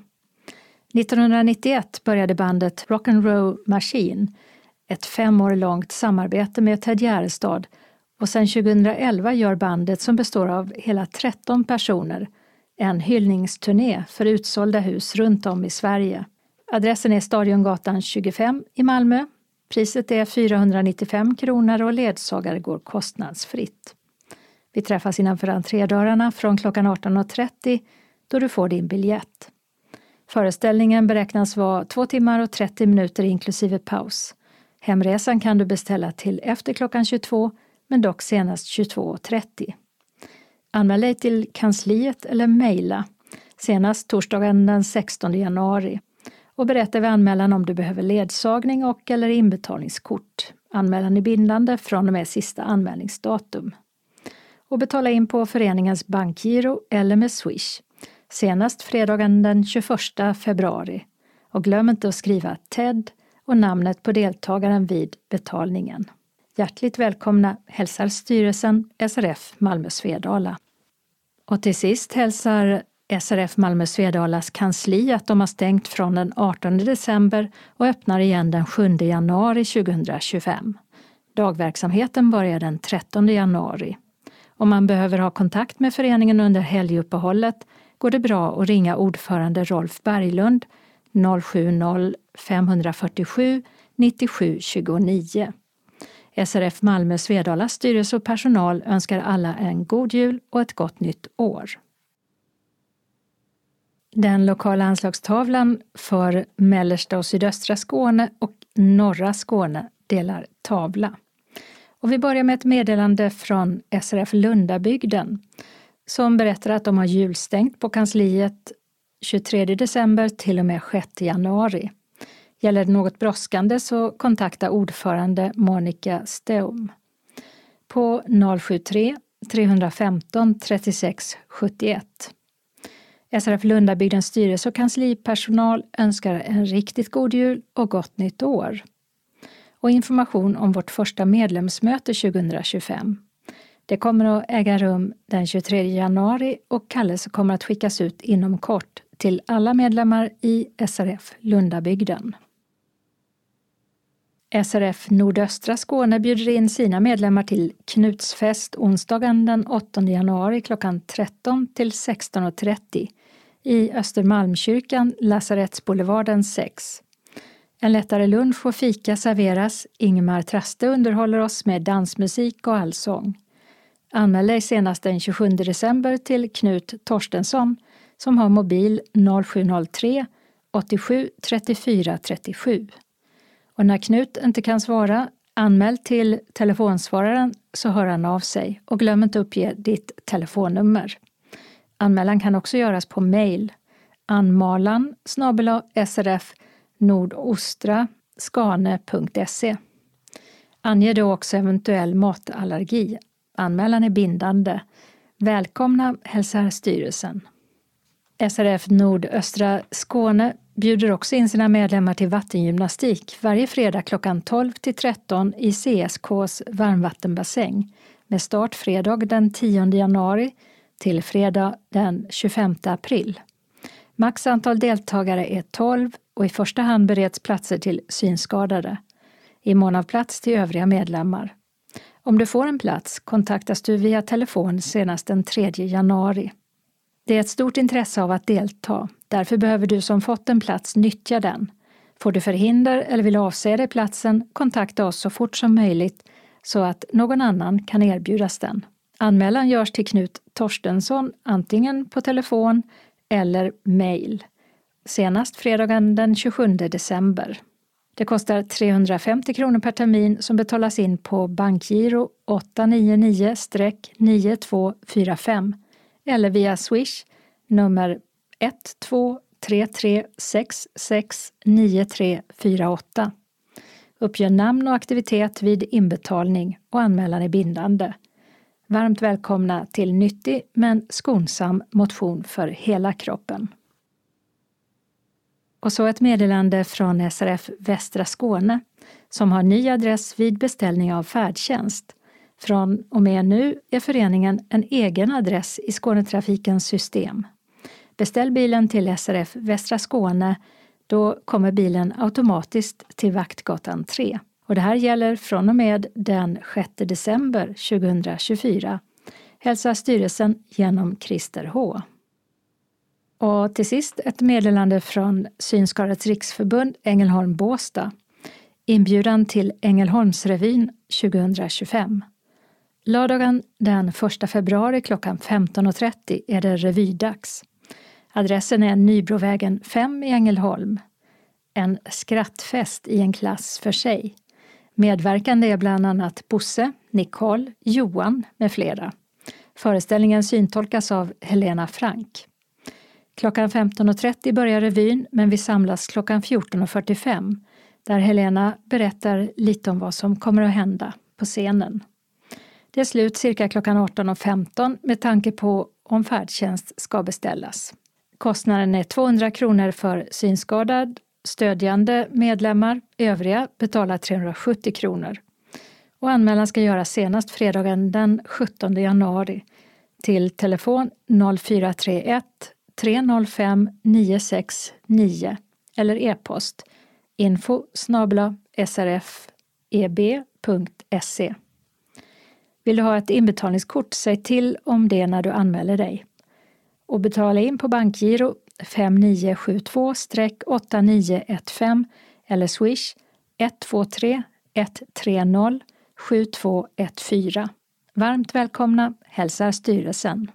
nittonhundranittioett började bandet Rock and Roll Machine ett fem år långt samarbete med Ted Gärdestad och sedan tjugohundraelva gör bandet som består av hela tretton personer en hyllningsturné för utsålda hus runt om i Sverige. Adressen är Stadiongatan tjugofem i Malmö. Priset är fyrahundranittiofem kronor och ledsagare går kostnadsfritt. Vi träffas innanför entrédörrarna från klockan arton trettio då du får din biljett. Föreställningen beräknas vara två timmar och trettio minuter inklusive paus. Hemresan kan du beställa till efter klockan tjugotvå, men dock senast tjugotvå trettio. Anmäl dig till kansliet eller mejla senast torsdagen den sextonde januari och berätta vid anmälan om du behöver ledsagning och eller inbetalningskort. Anmälan är bindande från och med sista anmälningsdatum. Och betala in på föreningens bankgiro eller med Swish senast fredagen den tjugoförsta februari och glöm inte att skriva Ted och namnet på deltagaren vid betalningen. Hjärtligt välkomna hälsar styrelsen S R F Malmö Svedala. Och till sist hälsar S R F Malmö Svedalas kansli att de har stängt från den artonde december och öppnar igen den sjunde januari tjugohundratjugofem. Dagverksamheten börjar den trettonde januari. Om man behöver ha kontakt med föreningen under helguppehållet går det bra att ringa ordförande Rolf Berglund noll sju noll fem fyra sju nio sju två nio. S R F Malmö Svedalas styrelse och personal önskar alla en god jul och ett gott nytt år. Den lokala anslagstavlan för mellersta och sydöstra Skåne och norra Skåne delar tavla. Och vi börjar med ett meddelande från S R F Lundabygden som berättar att de har julstängt på kansliet tjugotredje december till och med sjätte januari. Gäller det något brådskande så kontakta ordförande Monica Steum på noll sju tre tre femton trettiosex sjuttioett. S R F Lundabygdens styrelse och kanslipersonal önskar en riktigt god jul och gott nytt år. och information om vårt första medlemsmöte tjugohundratjugofem. Det kommer att äga rum den tjugotredje januari och kallelse kommer att skickas ut inom kort till alla medlemmar i S R F Lundabygden. S R F Nordöstra Skåne bjuder in sina medlemmar till Knutsfest onsdagen den åttonde januari klockan tretton till sexton och trettio i Östermalmskyrkan, Lasarettsboulevarden sex. En lättare lunch och fika serveras. Ingemar Traste underhåller oss med dansmusik och allsång. Anmäl dig senast den tjugosjunde december till Knut Torstensson som har mobil noll sju noll tre åttiosju trettiofyra trettiosju. Och när Knut inte kan svara, anmäl till telefonsvararen så hör han av sig och glöm inte uppge ditt telefonnummer. Anmälan kan också göras på mejl anmalan snabel-a srf nordostra skane punkt se. Ange då också eventuell matallergi. Anmälan är bindande. Välkomna hälsar styrelsen. S R F Nordöstra Skåne bjuder också in sina medlemmar till vattengymnastik varje fredag klockan tolv till tretton i C S K:s varmvattenbassäng med start fredag den tionde januari till fredag den tjugofemte april. Max antal deltagare är tolv och i första hand bereds platser till synskadade. I mån av plats till övriga medlemmar. Om du får en plats kontaktas du via telefon senast den tredje januari. Det är ett stort intresse av att delta. Därför behöver du som fått en plats nyttja den. Får du förhinder eller vill avsäga dig platsen, kontakta oss så fort som möjligt så att någon annan kan erbjudas den. Anmälan görs till Knut Torstensson antingen på telefon eller mejl. Senast fredagen den tjugosjunde december. Det kostar trehundrafemtio kronor per termin som betalas in på bankgiro åtta nio nio nio två fyra fem eller via Swish nummer ett två tre tre sex sex nio tre fyra åtta. Uppge namn och aktivitet vid inbetalning och anmälan är bindande. Varmt välkomna till nyttig men skonsam motion för hela kroppen. Och så ett meddelande från S R F Västra Skåne som har ny adress vid beställning av färdtjänst. Från och med nu är föreningen en egen adress i Skånetrafikens system. Beställ bilen till S R F Västra Skåne, då kommer bilen automatiskt till Vaktgatan tre. Och det här gäller från och med den sjätte december tjugohundratjugofyra. Hälsar styrelsen genom Christer H. Och till sist ett meddelande från Synskadades riksförbund Ängelholm Båstad. Inbjudan till Ängelholmsrevyn tjugohundratjugofem. Lördagen den första februari klockan femton och trettio är det revydags. Adressen är Nybrovägen fem i Ängelholm. En skrattfest i en klass för sig. Medverkande är bland annat Bosse, Nicole, Johan med flera. Föreställningen syntolkas av Helena Frank. Klockan femton och trettio börjar revyn men vi samlas klockan fjorton och fyrtiofem där Helena berättar lite om vad som kommer att hända på scenen. Det är slut cirka klockan arton och femton med tanke på om färdtjänst ska beställas. Kostnaden är tvåhundra kronor för synskadad, stödjande medlemmar, övriga betalar trehundrasjuttio kronor. Och anmälan ska göras senast fredagen den sjuttonde januari till telefon noll fyra tre ett tre noll fem nio sex nio eller e-post info snabel-a srf eb punkt se. Vill du ha ett inbetalningskort, säg till om det när du anmäler dig. Och betala in på bankgiro fem nio sju två åtta nio ett fem eller swish ett två tre ett tre noll sju två ett fyra. Varmt välkomna, hälsar styrelsen.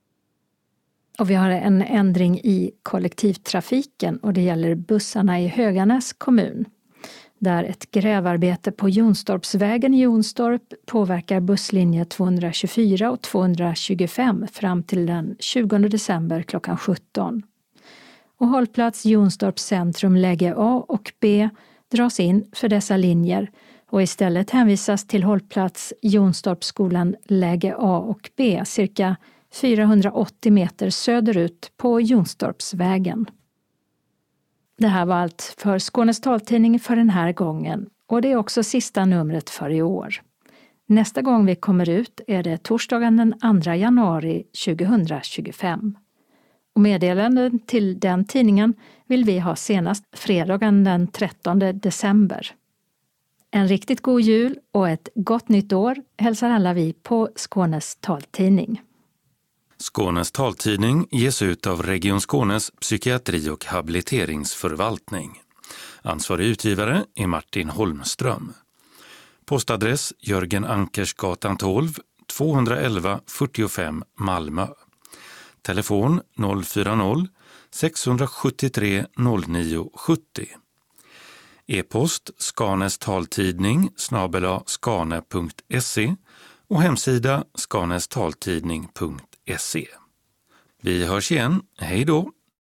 Och vi har en ändring i kollektivtrafiken och det gäller bussarna i Höganäs kommun. Där ett grävarbete på Jonstorpsvägen i Jonstorp påverkar busslinje tvåhundratjugofyra och tvåhundratjugofem fram till den tjugonde december klockan sjutton. Och hållplats Jonstorps centrum läge A och B dras in för dessa linjer och istället hänvisas till hållplats Jonstorpsskolan läge A och B cirka fyrahundraåttio meter söderut på Jonstorpsvägen. Det här var allt för Skånes taltidning för den här gången Och det är också sista numret för i år. Nästa gång vi kommer ut är det torsdagen den andra januari tjugohundratjugofem. Och meddelanden till den tidningen vill vi ha senast fredagen den trettonde december. En riktigt god jul och ett gott nytt år hälsar alla vi på Skånes taltidning. Skånes taltidning ges ut av Region Skånes psykiatri- och habiliteringsförvaltning. Ansvarig utgivare är Martin Holmström. Postadress Jörgen Ankersgatan tolv, tvåhundraelva fyrtiofem Malmö. Telefon noll fyra noll, sex sju tre, noll nio sju noll. E-post Skanes taltidning snabel-a skane punkt se och hemsida skanestaltidning punkt se. Vi hörs igen. Hej då!